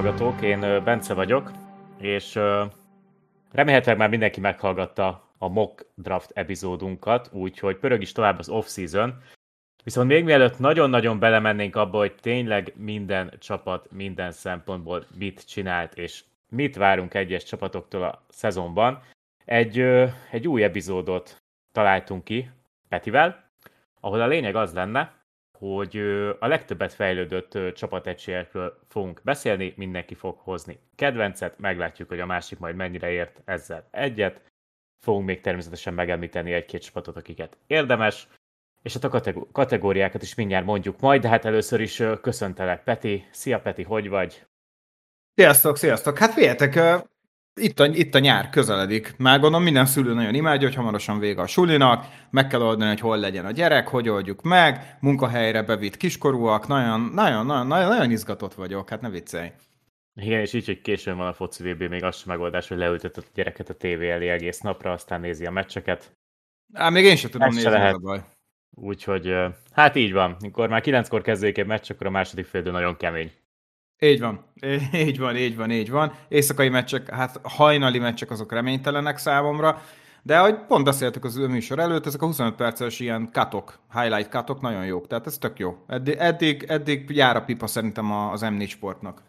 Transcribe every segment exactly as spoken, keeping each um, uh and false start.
hallgatók, én Bence vagyok, és remélhetőleg már mindenki meghallgatta a mock draft epizódunkat, úgyhogy pörög is tovább az off-season. Viszont még mielőtt nagyon-nagyon belemennénk abba, hogy tényleg minden csapat minden szempontból mit csinált, és mit várunk egyes csapatoktól a szezonban, egy, egy új epizódot találtunk ki Petivel, ahol a lényeg az lenne, hogy a legtöbbet fejlődött csapategységekről fogunk beszélni, mindenki fog hozni kedvencet, meglátjuk, hogy a másik majd mennyire ért ezzel egyet. Fogunk még természetesen megemlíteni egy-két csapatot, akiket érdemes, és a kategóriákat is mindjárt mondjuk majd, de hát először is köszöntelek, Peti. Szia, Peti, hogy vagy? Sziasztok, sziasztok! Hát figyeljetek, itt a, itt a nyár közeledik. Már gondolom minden szülő nagyon imádja, hogy hamarosan vége a sulinak, meg kell oldani, hogy hol legyen a gyerek, hogy oldjuk meg, munkahelyre bevitt kiskorúak, nagyon, nagyon, nagyon, nagyon, nagyon izgatott vagyok, hát ne viccelj. Igen, és így, hogy későn van a foci vé bé, még az sem megoldás, hogy leültetett a gyereket a tévé elé egész napra, aztán nézi a meccseket. Á, még én sem tudom Ez nézni, se lehet. a baj. Úgyhogy, hát így van. Mikor már kilenckor kezdődik egy meccs, akkor a második fél nagyon kemény. Így van, így van, így van, így van. Éjszakai meccsek, hát hajnali meccsek azok reménytelenek számomra, de ahogy pont beszéltük az műsor előtt, ezek a huszonöt perces ilyen cutok, highlight cutok nagyon jók, tehát ez tök jó. Eddig, eddig, eddig jár a pipa szerintem az em négy sportnak.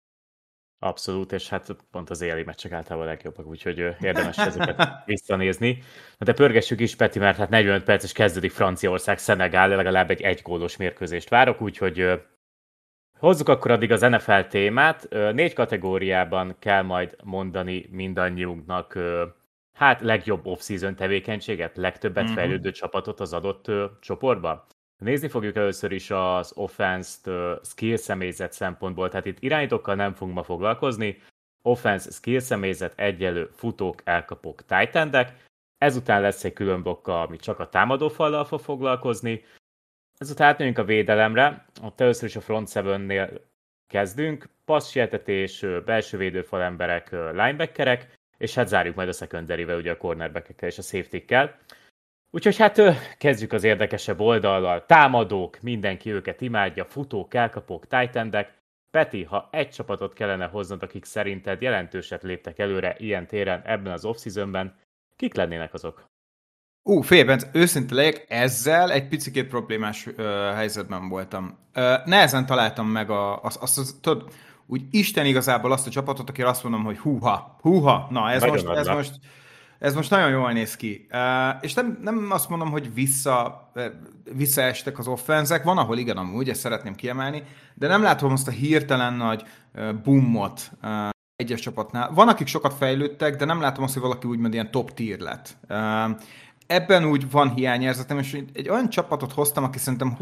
Abszolút, és hát pont az éjjeli meccsek általában a legjobbak, úgyhogy érdemes ezeket visszanézni. De pörgessük is, Peti, mert hát negyvenöt perces kezdődik Franciaország, Szenegál, legalább egy egygólos mérkőzést várok, úgyhogy hozzuk akkor addig az en ef el témát. Négy kategóriában kell majd mondani mindannyiunknak hát legjobb off-season tevékenységet, legtöbbet uh-huh. fejlődő csapatot az adott csoportban. Nézni fogjuk először is az offense-t skill személyzet szempontból, tehát itt irányítókkal nem fogunk ma foglalkozni. Offense skill személyzet egyelő futók, elkapók, tight endek. Ezután lesz egy külön blokk, ami csak a támadófallal fog foglalkozni. Ezután átmegyünk a védelemre, ott először is a front seven-nél kezdünk, passzsietetés, belső védőfal emberek, linebackerek, és hát zárjuk majd a secondary-vel, ugye a cornerbackekkel és a safety-kkel. Úgyhogy hát kezdjük az érdekesebb oldallal. Támadók, mindenki őket imádja, futók, elkapók, tight endek. Peti, ha egy csapatot kellene hoznod, akik szerinted jelentőset léptek előre ilyen téren ebben az off-seasonben, kik lennének azok? Ú, uh, félben, őszinte legyek, ezzel egy picikét problémás uh, helyzetben voltam. Uh, nehezen találtam meg a, azt, azt, azt tudod, úgy Isten igazából azt a csapatot, akire azt mondom, hogy húha, húha, na ez most, ez most, ez most nagyon jól néz ki. Uh, és nem, nem azt mondom, hogy vissza, visszaestek az offenzek, van, ahol igen, amúgy, ezt szeretném kiemelni, de nem látom azt a hirtelen nagy uh, boomot uh, egyes csapatnál. Van, akik sokat fejlődtek, de nem látom azt, hogy valaki úgymond ilyen top tier lett. Uh, Ebben úgy van hiányérzetem, és egy olyan csapatot hoztam, aki szerintem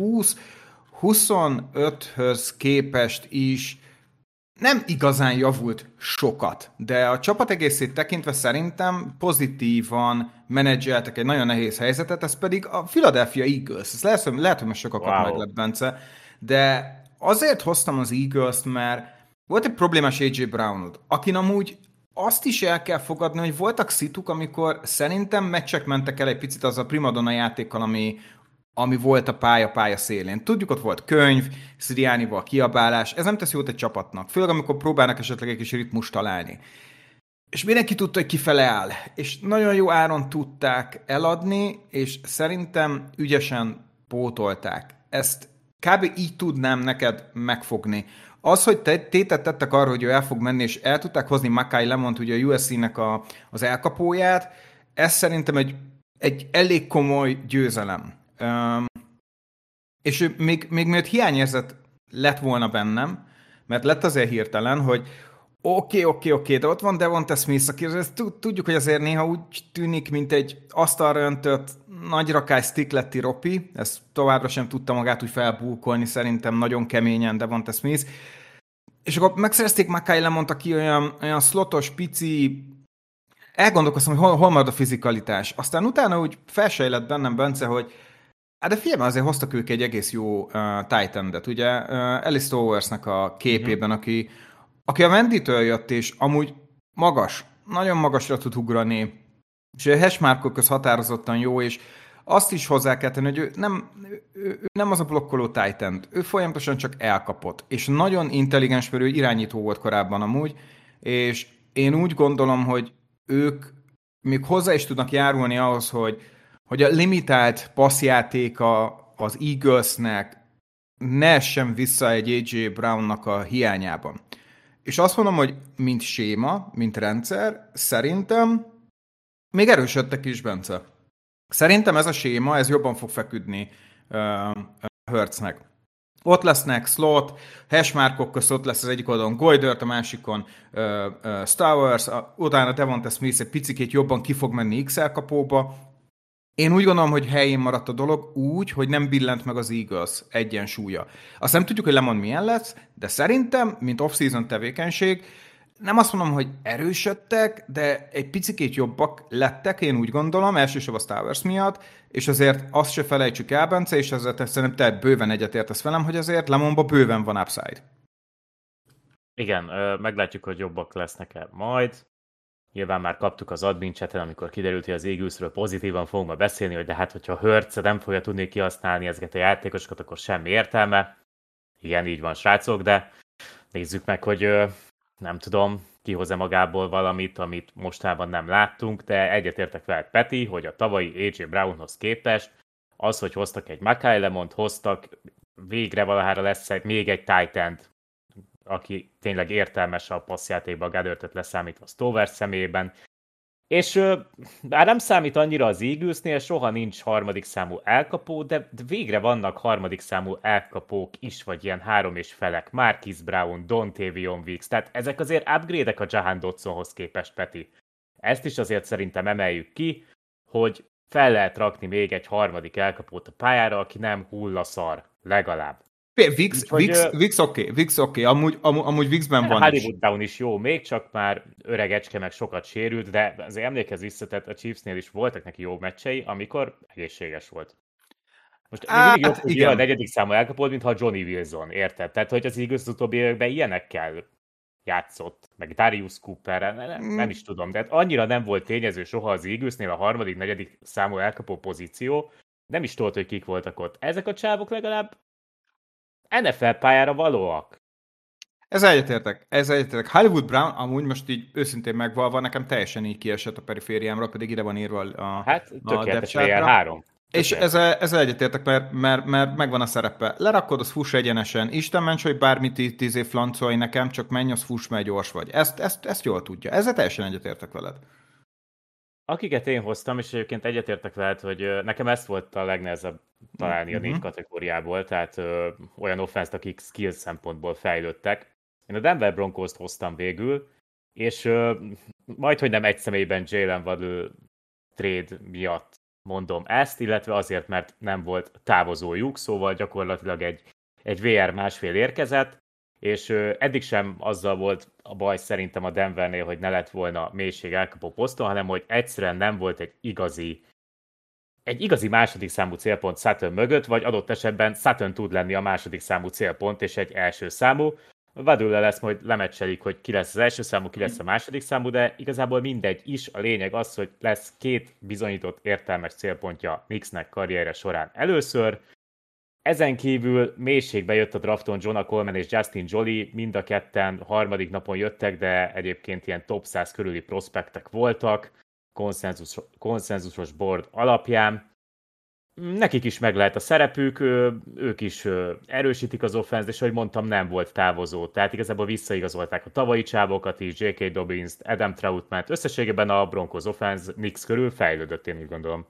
húsz-huszonöthöz képest is nem igazán javult sokat, de a csapat egészét tekintve szerintem pozitívan menedzseltek egy nagyon nehéz helyzetet, ez pedig a Philadelphia Eagles. Ez lehet, hogy, lehet, hogy most sokakat wow. meglep, Bence, de azért hoztam az Eagles-t, mert volt egy problémás á jé Brownod, akin amúgy azt is el kell fogadni, hogy voltak szituk, amikor szerintem meccsek mentek el egy picit az a primadonna játékkal, ami, ami volt a pálya-pálya szélén. Tudjuk, ott volt könyv, Siriannival kiabálás, ez nem tesz jót egy csapatnak, főleg amikor próbálnak esetleg egy kis ritmust találni. És mindenki tudta, hogy kifele áll, és nagyon jó áron tudták eladni, és szerintem ügyesen pótolták. Ezt kb. Így tudnám neked megfogni. Az, hogy te, tétet tettek arra, hogy ő el fog menni, és el tudták hozni Makai Lemont, ugye a u es cé-nek a, az elkapóját, ez szerintem egy, egy elég komoly győzelem. Um, és ő még, még mielőtt hiányérzet lett volna bennem, mert lett azért hirtelen, hogy oké, oké, oké, de ott van Devonta Smith, aki tudjuk, hogy azért néha úgy tűnik, mint egy asztalra öntött nagy rakály stikletti ropi, ezt továbbra sem tudta magát úgy felbúkolni, szerintem nagyon keményen Devonta Smith, és akkor megszerezték Makai Lemont, aki olyan, olyan slotos, pici, elgondolkoztam, hogy hol, hol marad a fizikalitás. Aztán utána úgy felsejlett bennem, Bence, hogy hát de figyelme, azért hoztak ők egy egész jó uh, tight endet, ugye uh, Alice Towersnek a képében, mm-hmm. aki aki a Mendy-től jött, és amúgy magas, nagyon magasra tud ugrani, és a hashmarkok köz határozottan jó, és azt is hozzá kell tenni, hogy ő nem, ő, ő nem az a blokkoló Titan, ő folyamatosan csak elkapott, és nagyon intelligens, mert ő irányító volt korábban amúgy, és én úgy gondolom, hogy ők még hozzá is tudnak járulni ahhoz, hogy, hogy a limitált passzjátéka az Eaglesnek ne essen vissza egy á jé Brownnak a hiányában. És azt mondom, hogy mint séma, mint rendszer, szerintem még erősödtek is, Bence. Szerintem ez a séma, ez jobban fog feküdni uh, Hurtsnek. Ott lesznek slot, hashmarkok közt ott lesz az egyik oldalon Goydert, a másikon uh, uh, Stowers, a, utána Devonta Smith egy picikét jobban ki fog menni iksz el kapóba. Én úgy gondolom, hogy helyén maradt a dolog úgy, hogy nem billent meg az Eagles egyensúlya. Azt nem tudjuk, hogy Lemond milyen lesz, de szerintem, mint off-season tevékenység, nem azt mondom, hogy erősödtek, de egy picikét jobbak lettek, én úgy gondolom, elsősorban a Stowers miatt, és azért azt se felejtsük el, Bence, és ezzel szerintem te bőven egyetértesz velem, hogy azért Lemondban bőven van upside. Igen, meglátjuk, hogy jobbak lesznek-e majd. Nyilván már kaptuk az admin chaten, amikor kiderült, hogy az Eaglesről pozitívan fogunk ma beszélni, hogy de hát, hogyha Hurts nem fogja tudni kihasználni ezeket a játékosokat, akkor semmi értelme. Igen, így van, srácok, de nézzük meg, hogy nem tudom, kihoz-e magából valamit, amit mostában nem láttunk, de egyetértek veled, Peti, hogy a tavalyi á jé Brownhoz képest az, hogy hoztak egy Mackay Lemont, hoztak, végre valahára lesz egy, még egy Titan-t, aki tényleg értelmes a passzjátékban, a Goedertet leszámítva Stowers személyében. És bár nem számít annyira az Eaglesnél, soha nincs harmadik számú elkapó, de végre vannak harmadik számú elkapók is, vagy ilyen három és felek. Marquise Brown, Dontavion Wicks, tehát ezek azért upgrade-ek a Jahan Dotsonhoz képest, Peti. Ezt is azért szerintem emeljük ki, hogy fel lehet rakni még egy harmadik elkapót a pályára, aki nem hullaszar, legalább. Vix, Vix, Vix oké, Vix oké, amúgy, amúgy, amúgy Vixben van Hollywood Brown is jó, még csak már öreg ecske, meg sokat sérült, de azért emlékezz vissza, tehát a Chiefsnél is voltak neki jó meccsei, amikor egészséges volt. Most még mindig jobb, hogy a negyedik számú elkapod, mintha Johnny Wilson, érted? Tehát, hogy az Eagles az utóbbi években ilyenekkel játszott, meg Darius Cooper, nem, nem is tudom, de annyira nem volt tényező soha az Eaglesnél a harmadik, negyedik számú elkapó pozíció, nem is tudod, hogy kik voltak ott. Ezek a csávok legalább en ef el pályára valóak. Ez egyetértek, ez egyetértek. Hollywood Brown amúgy most így őszintén megvalva nekem teljesen így kiesett a perifériámra, pedig ide van írva a Hát tökéletes vé er három. És ezzel, ezzel egyetértek, mert, mert, mert megvan a szerepe. Lerakod, az fuss egyenesen. Isten ments, hogy bármit tízé flancolj nekem, csak menj, az fuss, mert gyors vagy. Ezt, ezt, ezt jól tudja. Ezzel teljesen egyetértek veled. Akiket én hoztam, és egyébként egyetértek veled, hogy nekem ezt volt a legnehezebb találni a négy uh-huh. kategóriából, tehát ö, olyan offense-t, akik skills szempontból fejlődtek. Én a Denver Broncos-t hoztam végül, és ö, majdhogy nem egy személyben Jalen Waddle trade miatt mondom ezt, illetve azért, mert nem volt távozójuk, szóval gyakorlatilag egy, egy vé er másfél érkezett, és ö, eddig sem azzal volt a baj szerintem a Denvernél, hogy ne lett volna mélység elkapó poszton, hanem hogy egyszerűen nem volt egy igazi egy igazi második számú célpont Sutton mögött, vagy adott esetben Sutton tud lenni a második számú célpont, és egy első számú. Waddle lesz, majd lemecselik, hogy ki lesz az első számú, ki lesz a második számú, de igazából mindegy is. A lényeg az, hogy lesz két bizonyított értelmes célpontja Knicksnek karrierje során először. Ezen kívül mélységbe jött a drafton Jonah Coleman és Justin Joly, mind a ketten harmadik napon jöttek, de egyébként ilyen top száz körüli prospektek voltak, konszenzus, konszenzusos board alapján. Nekik is meg lehet a szerepük, ők is erősítik az offense, és ahogy mondtam, nem volt távozó. Tehát igazából visszaigazolták a tavalyi csávokat is, jé ká. Dobbins-t, Adam Trautman-t. Összességében a Broncos offense Knicks körül fejlődött, én úgy gondolom.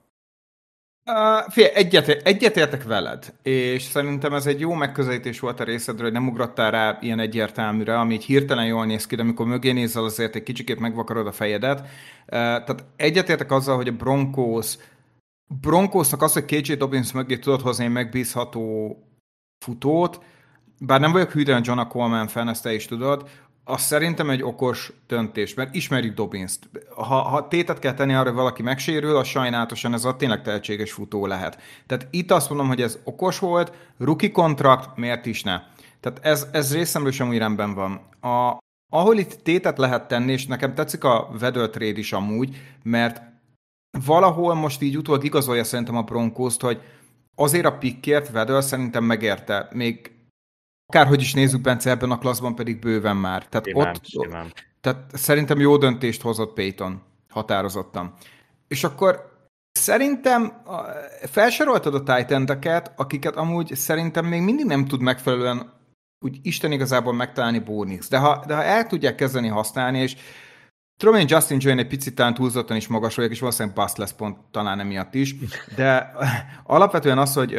Uh, figyelj, egyet, egyetértek veled, és szerintem ez egy jó megközelítés volt a részedről, hogy nem ugrottál rá ilyen egyértelműre, ami így hirtelen jól néz ki, de amikor mögé nézzel, azért egy kicsikét megvakarod a fejedet. Uh, tehát egyetértek azzal, hogy a Broncos Broncosnak az, hogy ká jé. Dobbins mögé tudod hozni egy megbízható futót, bár nem vagyok hűtően Jonah Coleman fan, ezt te is tudod, az szerintem egy okos döntés, mert ismerjük Dobbinst. Ha, ha tétet kell tenni arra, hogy valaki megsérül, az sajnálatosan ez a tényleg tehetséges futó lehet. Tehát itt azt mondom, hogy ez okos volt, rookie kontrakt, miért is ne? Tehát ez, ez részemről sem úgy rendben van. A, ahol itt tétet lehet tenni, és nekem tetszik a Waddle trade is amúgy, mert valahol most így utólag igazolja szerintem a Broncos-t, hogy azért a pickért Vedel szerintem megérte. Még akárhogy is nézzük, Bence, ebben a klasszban pedig bőven már. Tehát Simán, ott, simán. tehát szerintem jó döntést hozott Payton, határozottan. És akkor szerintem felsoroltad a tight endeket, akiket amúgy szerintem még mindig nem tud megfelelően úgy Isten igazából megtalálni Bo Nix. De ha, de ha el tudják kezdeni használni, és tudom, én Justin Jones egy picit talán túlzottan is magas vagyok, és valószínűleg bust lesz pont talán emiatt is, de alapvetően az, hogy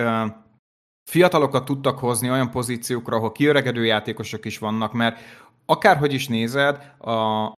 fiatalokat tudtak hozni olyan pozíciókra, ahol kiöregedő játékosok is vannak, mert akárhogy is nézed, a,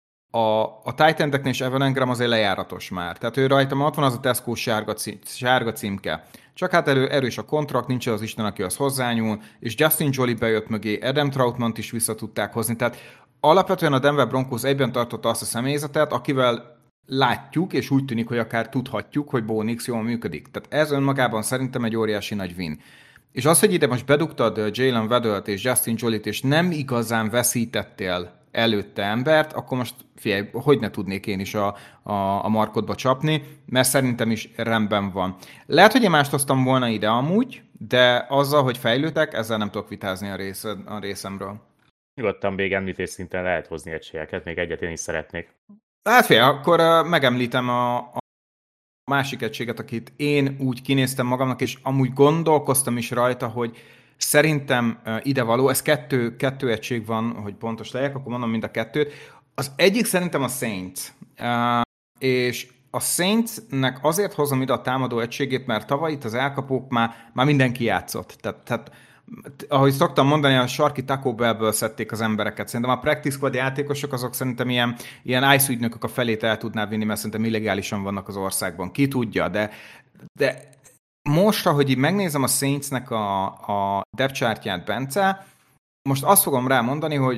a, a Titan-eknél és Evan Engram azért lejáratos már. Tehát ő rajta ott van az a Tesco sárga, cím, sárga címke. Csak hát erő, erős a kontrakt, nincs az Isten, aki az hozzányúl, és Justin Jolie bejött mögé, Adam Troutmant is vissza tudták hozni. Tehát alapvetően a Denver Broncos egyben tartotta azt a személyzetet, akivel látjuk, és úgy tűnik, hogy akár tudhatjuk, hogy Bo Nix jól működik. Tehát ez önmagában szerintem egy óriási nagy win. És az, hogy ide most bedugtad Jalen Waddle-t és Justin Jolie-t, és nem igazán veszítettél előtte embert, akkor most figyelj, hogy ne tudnék én is a, a, a markodba csapni, mert szerintem is rendben van. Lehet, hogy én mást hoztam volna ide amúgy, de azzal, hogy fejlődtek, ezzel nem tudok vitázni a, rész, a részemről. Nyugodtan még említés szinten lehet hozni egységeket, még egyet én is szeretnék. Hát fél, akkor uh, megemlítem a, a másik egységet, akit én úgy kinéztem magamnak, és amúgy gondolkoztam is rajta, hogy szerintem uh, idevaló, ez kettő, kettő egység van, hogy pontos legyek, akkor mondom mind a kettőt. Az egyik szerintem a Saints, uh, és a Saintsnek azért hozom ide a támadó egységét, mert tavaly itt az elkapók már, már mindenki játszott. Tehát, tehát ahogy szoktam mondani, a sarki Taco Bellből szedték az embereket. Szerintem a practice squad játékosok azok szerintem ilyen, ilyen ice ügynökök a felét el tudná vinni, mert szerintem illegálisan vannak az országban. Ki tudja, de, de most, ahogy így megnézem a Saintsnek a, a depth chartját, Bence, most azt fogom rámondani, hogy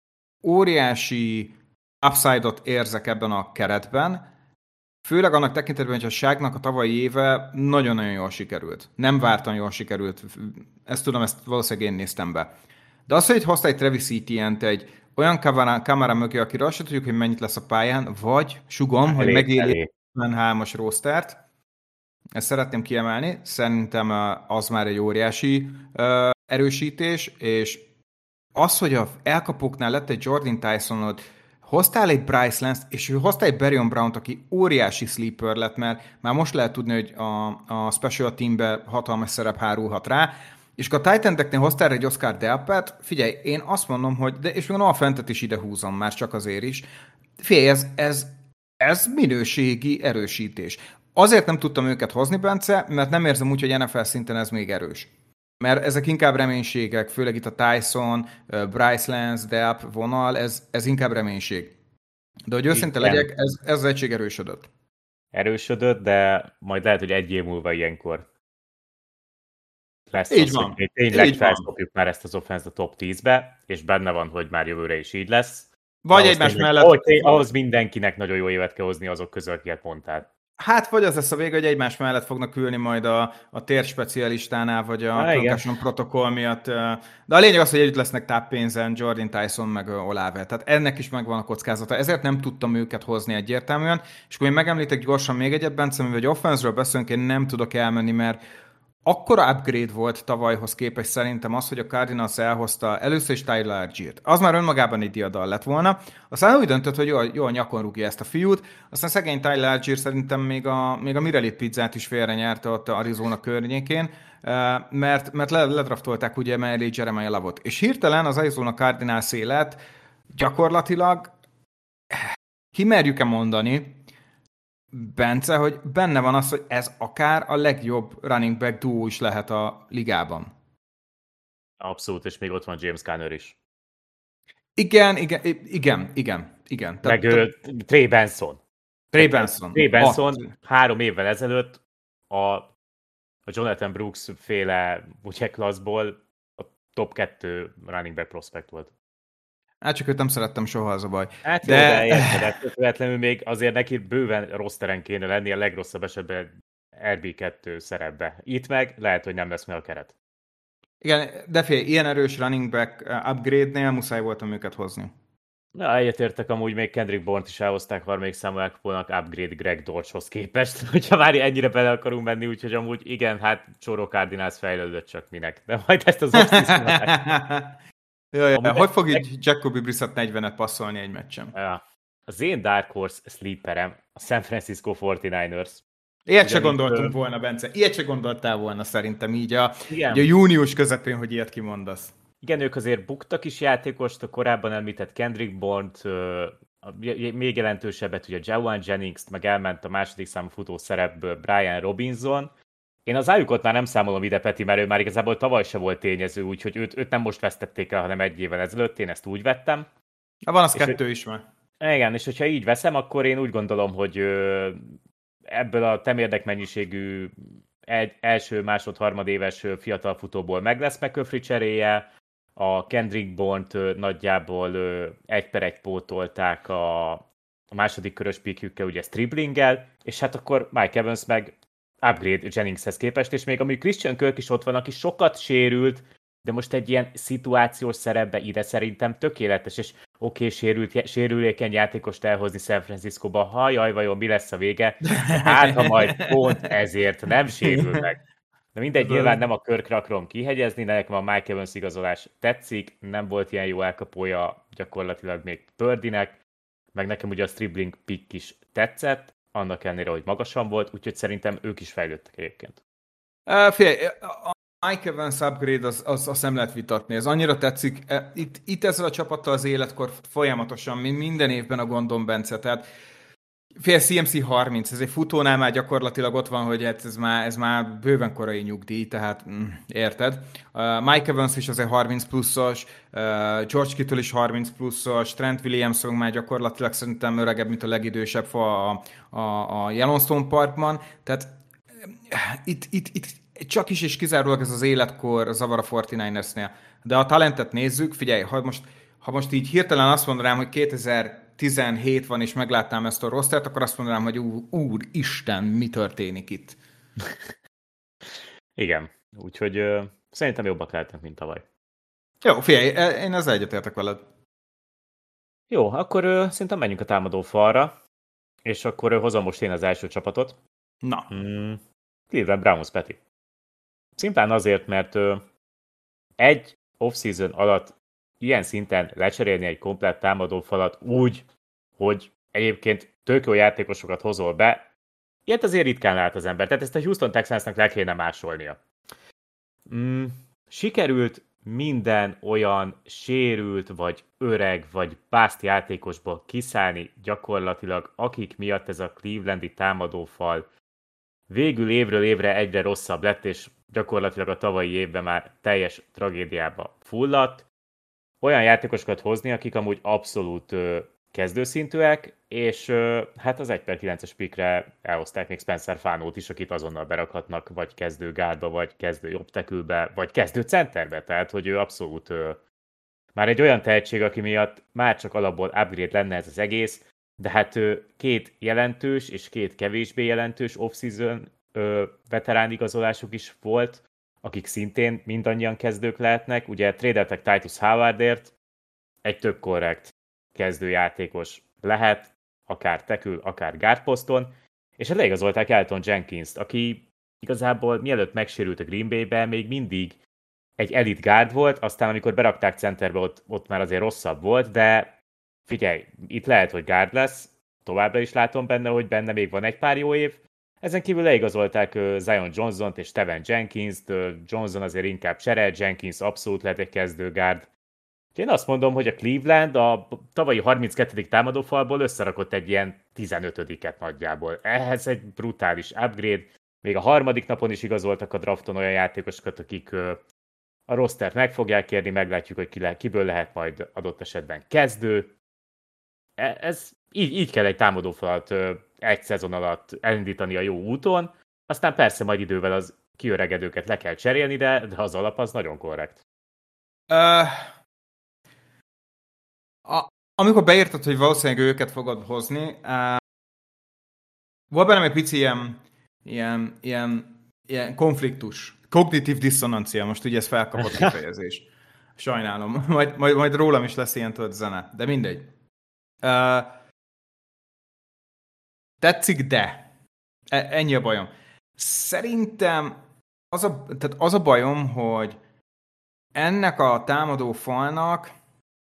óriási upside-ot érzek ebben a keretben, főleg annak tekintetben, hogy a Ságnak a tavalyi éve nagyon-nagyon jól sikerült. Nem vártan jól sikerült. Ezt tudom, ezt valószínűleg én néztem be. De az, hogy hozta egy Travis Etienne-t egy olyan kamera mögé, akiről azt sem tudjuk, hogy mennyit lesz a pályán, vagy sugom, elég, hogy megéli hármas rostert. Ezt szeretném kiemelni. Szerintem az már egy óriási uh, erősítés, és az, hogy a elkapóknál lett egy Jordan Tysonod, hoztál egy Bryce Lance-t, és hoztál egy Barion Brown-t, aki óriási sleeper lett, mert már most lehet tudni, hogy a, a special teambe hatalmas szerep hárulhat rá, és a Titan-eknél hoztál egy Oscar Delpet, figyelj, én azt mondom, hogy, de, és még a Fentet is ide húzom már, csak azért is, figyelj, ez, ez, ez minőségi erősítés. Azért nem tudtam őket hozni, Bence, mert nem érzem úgy, hogy en ef el szinten ez még erős. Mert ezek inkább reménységek, főleg itt a Tyson, Bryce Lance, Delp vonal, ez, ez inkább reménység. De hogy őszinte legyek, ez, ez az egység erősödött. Erősödött, de majd lehet, hogy egy év múlva ilyenkor lesz így az, van. hogy tényleg felszopjuk már ezt az offense a top tízbe, és benne van, hogy már jövőre is így lesz. Vagy egymás tényleg, mellett... Ahhoz, ahhoz mindenkinek nagyon jó évet kell hozni azok közül, akiket mondtál. Hát, vagy az lesz a vége, hogy egymás mellett fognak ülni majd a, a térspecialistánál, vagy a Há, concussion protokoll miatt. De a lényeg az, hogy együtt lesznek táppénzen Jordan Tyson meg Olave. Tehát ennek is megvan a kockázata. Ezért nem tudtam őket hozni egyértelműen. És akkor én megemlítek gyorsan még egyet, Bence, hogy offense-ről beszélünk, én nem tudok elmenni, mert akkora upgrade volt tavalyhoz képest szerintem az, hogy a Cardinals elhozta először is Tyler Algiert. Az már önmagában egy diadal lett volna. Aztán úgy döntött, hogy jól, jól nyakon rúgja ezt a fiút. Aztán szegény Tyler Algiert szerintem még a, még a Mirelit pizzát is félre nyerte ott Arizona környékén, mert, mert ledraftolták ugye mellé Jeremiah Love-ot. És hirtelen az Arizona Cardinals élet gyakorlatilag kimerjük-e mondani, Bence, hogy benne van az, hogy ez akár a legjobb running back duó is lehet a ligában. Abszolút, és még ott van James Conner is. Igen, igen, igen, igen, igen. Meg tehát, Trey Benson. Trey Benson. Trey Benson At. három évvel ezelőtt a, a Jonathan Brooks féle ugye klasszból a top kettő running back prospect volt. Hát csak őt nem szerettem soha, az a baj. Hát de... jó, de értetlenül még azért neki bőven rosteren kéne lenni, a legrosszabb esetben er bé kettő szerepbe. Itt meg lehet, hogy nem lesz meg a keret. Igen, de fél, ilyen erős running back upgrade-nél muszáj voltam őket hozni. Na, egyetértek, amúgy még Kendrick Bourne-t is elhozták harmadik számú elkapónak upgrade Greg Dortchhoz képest, hogyha már ennyire bele akarunk menni, úgyhogy amúgy igen, hát Csóró Cardinals fejlődött, csak minek. De majd ezt az off-season-on Jaj, hogy fog így Jacoby Brissett negyvenet passzolni egy meccsen? Ja. Az én Dark Horse sleeperem a San Francisco negyvenkilencesek. Ilyet se gondoltunk ő... volna, Bence. Ilyet se gondoltál volna szerintem így a, így a június közepén, hogy ilyet kimondasz. Igen, ők azért buktak is játékost, a korábban említett Kendrick Bourne-t, még jelentősebbet, ugye Jawan Jennings-t, meg elment a második számú futó szerepből Brian Robinson. Én az ájukot már nem számolom ide, Peti, mert ő már igazából tavaly se volt tényező, úgyhogy őt, őt nem most vesztették el, hanem egy évvel ezelőtt, én ezt úgy vettem. Ha van az és kettő is már. Igen, és hogyha így veszem, akkor én úgy gondolom, hogy ebből a temérdek mennyiségű egy, első, másod, harmadéves fiatal futóból meg lesz McCaffrey cseréje, a Kendrick Bourne-t nagyjából egy per egy pótolták a, a második körös pickjükkel, ugye Striblinggel, és hát akkor Mike Evans meg upgrade Jenningshez képest, és még amíg Christian Kirk is ott van, aki sokat sérült, de most egy ilyen szituációs szerepbe ide szerintem tökéletes, és oké, okay, sérült, sérülékeny játékost elhozni San Franciscóba, hajaj, vajon mi lesz a vége? Hát, ha majd pont ezért nem sérül meg. De mindegy, nyilván nem a Kirkre akarom kihegyezni, de nekem a Mike Evans igazolás tetszik, nem volt ilyen jó elkapója gyakorlatilag még Purdynek, meg nekem ugye a Stribling pick is tetszett, annak ellenére, hogy magasan volt, úgyhogy szerintem ők is fejlődtek egyébként. Uh, figyelj, a Mike Evans upgrade az, az, azt nem lehet vitatni, ez annyira tetszik. Itt, itt ezzel a csapattal az életkor folyamatosan, minden évben a gondom, Bence, tehát fél cé em cé harminc, ez egy futónál már gyakorlatilag ott van, hogy ez már, ez már bőven korai nyugdíj, tehát mm, érted. Uh, Mike Evans is azért harminc pluszos, uh, George Kittle is harminc pluszos, Trent Williamson már gyakorlatilag szerintem öregebb, mint a legidősebb fa a, a, a Yellowstone Parkban, tehát uh, itt, itt, itt csak is és kizárólag ez az életkor zavar a negyvenkilenceseknél. De a talentet nézzük, figyelj, ha most, ha most így hirtelen azt mondanám, hogy kétezer-tizenhét van, és meglátnám ezt a rostert, akkor azt mondanám, hogy úr, úr Isten, mi történik itt? Igen, úgyhogy ö, szerintem jobbak lehetnek, mint tavaly. Jó, figyelj, én ezzel egyetértek veled. Jó, akkor ö, szerintem menjünk a támadó falra, és akkor ö, hozom most én az első csapatot. Na. Hmm, Cleveland Browns, Peti. Szimplán azért, mert ö, egy off-season alatt ilyen szinten lecserélni egy komplett támadófalat úgy, hogy egyébként tök jó játékosokat hozol be, ilyet azért ritkán lát az ember. Tehát ezt a Houston Texansnak le kéne másolnia. Mm, sikerült minden olyan sérült, vagy öreg, vagy bászt játékosból kiszállni gyakorlatilag, akik miatt ez a clevelandi támadófal végül évről évre egyre rosszabb lett, és gyakorlatilag a tavalyi évben már teljes tragédiába fulladt. Olyan játékosokat hozni, akik amúgy abszolút ö, kezdőszintűek, és ö, hát az egy per kilences pickre elhozták még Spencer Fánót is, akit azonnal berakhatnak, vagy kezdő gárdba, vagy kezdő jobb tekülbe, vagy kezdő centerbe, tehát hogy ő abszolút ö, már egy olyan tehetség, aki miatt már csak alapból upgrade lenne ez az egész, de hát ö, két jelentős és két kevésbé jelentős off-season ö, veterán igazolásuk is volt, akik szintén mindannyian kezdők lehetnek. Ugye trédeltek Titus Howardért, egy tök korrekt kezdőjátékos lehet, akár tekül, akár guard-poszton, és hát leigazolták Elton Jenkins-t, aki igazából mielőtt megsérült a Green Bay-be, még mindig egy elite guard volt, aztán amikor berakták centerbe, ott, ott már azért rosszabb volt, de figyelj, itt lehet, hogy guard lesz, továbbra is látom benne, hogy benne még van egy pár jó év. Ezen kívül leigazolták Zion Johnson-t és Steven Jenkins-t, Johnson azért inkább csere, Jenkins abszolút lehet egy kezdőgárd. Én azt mondom, hogy a Cleveland a tavalyi harminckettedik támadófalból összerakott egy ilyen tizenötödiket nagyjából. Ehhez egy brutális upgrade. Még a harmadik napon is igazoltak a drafton olyan játékosokat, akik a rostert meg fogják kérni, meglátjuk, hogy ki le, kiből lehet majd adott esetben kezdő. Ez így, így kell egy támadófalat egy szezon alatt elindítani a jó úton, aztán persze majd idővel az kiöregedőket le kell cserélni, de, de az alap az nagyon korrekt. Uh, a, amikor beírtad, hogy valószínűleg őket fogod hozni, uh, volt bennem egy pici ilyen, ilyen, ilyen, ilyen konfliktus, kognitív diszonancia, most ugye ez felkapott kifejezés. Sajnálom, majd, majd, majd rólam is lesz ilyen tudod zene, de mindegy. Uh, tetszik, de e- ennyi a bajom. Szerintem az a, tehát az a bajom, hogy ennek a támadó falnak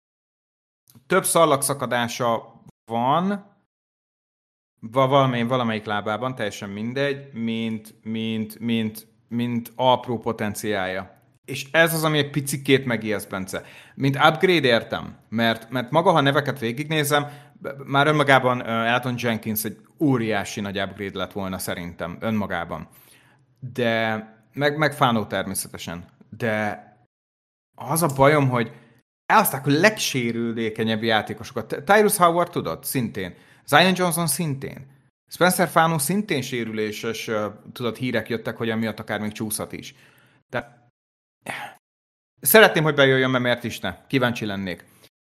több szallagszakadása van, valamely, valamelyik lábában, teljesen mindegy, mint, mint, mint, mint apró potenciálja. És ez az, ami egy picikét megijeszt, Bence. Mint upgrade értem, mert, mert maga, ha neveket végignézem, már önmagában uh, Elton Jenkins egy óriási nagy upgrade lett volna szerintem, önmagában. De, meg, meg Fánó természetesen. De az a bajom, hogy elhozták a legsérülékenyebb játékosokat. Tyrus Howard, tudod? Szintén. Zion Johnson szintén. Spencer Fano szintén sérüléses, tudod, hírek jöttek, hogy emiatt akár még csúszhat is. Tehát szeretném, hogy bejöjjön, mert miért is ne. Kíváncsi lennék.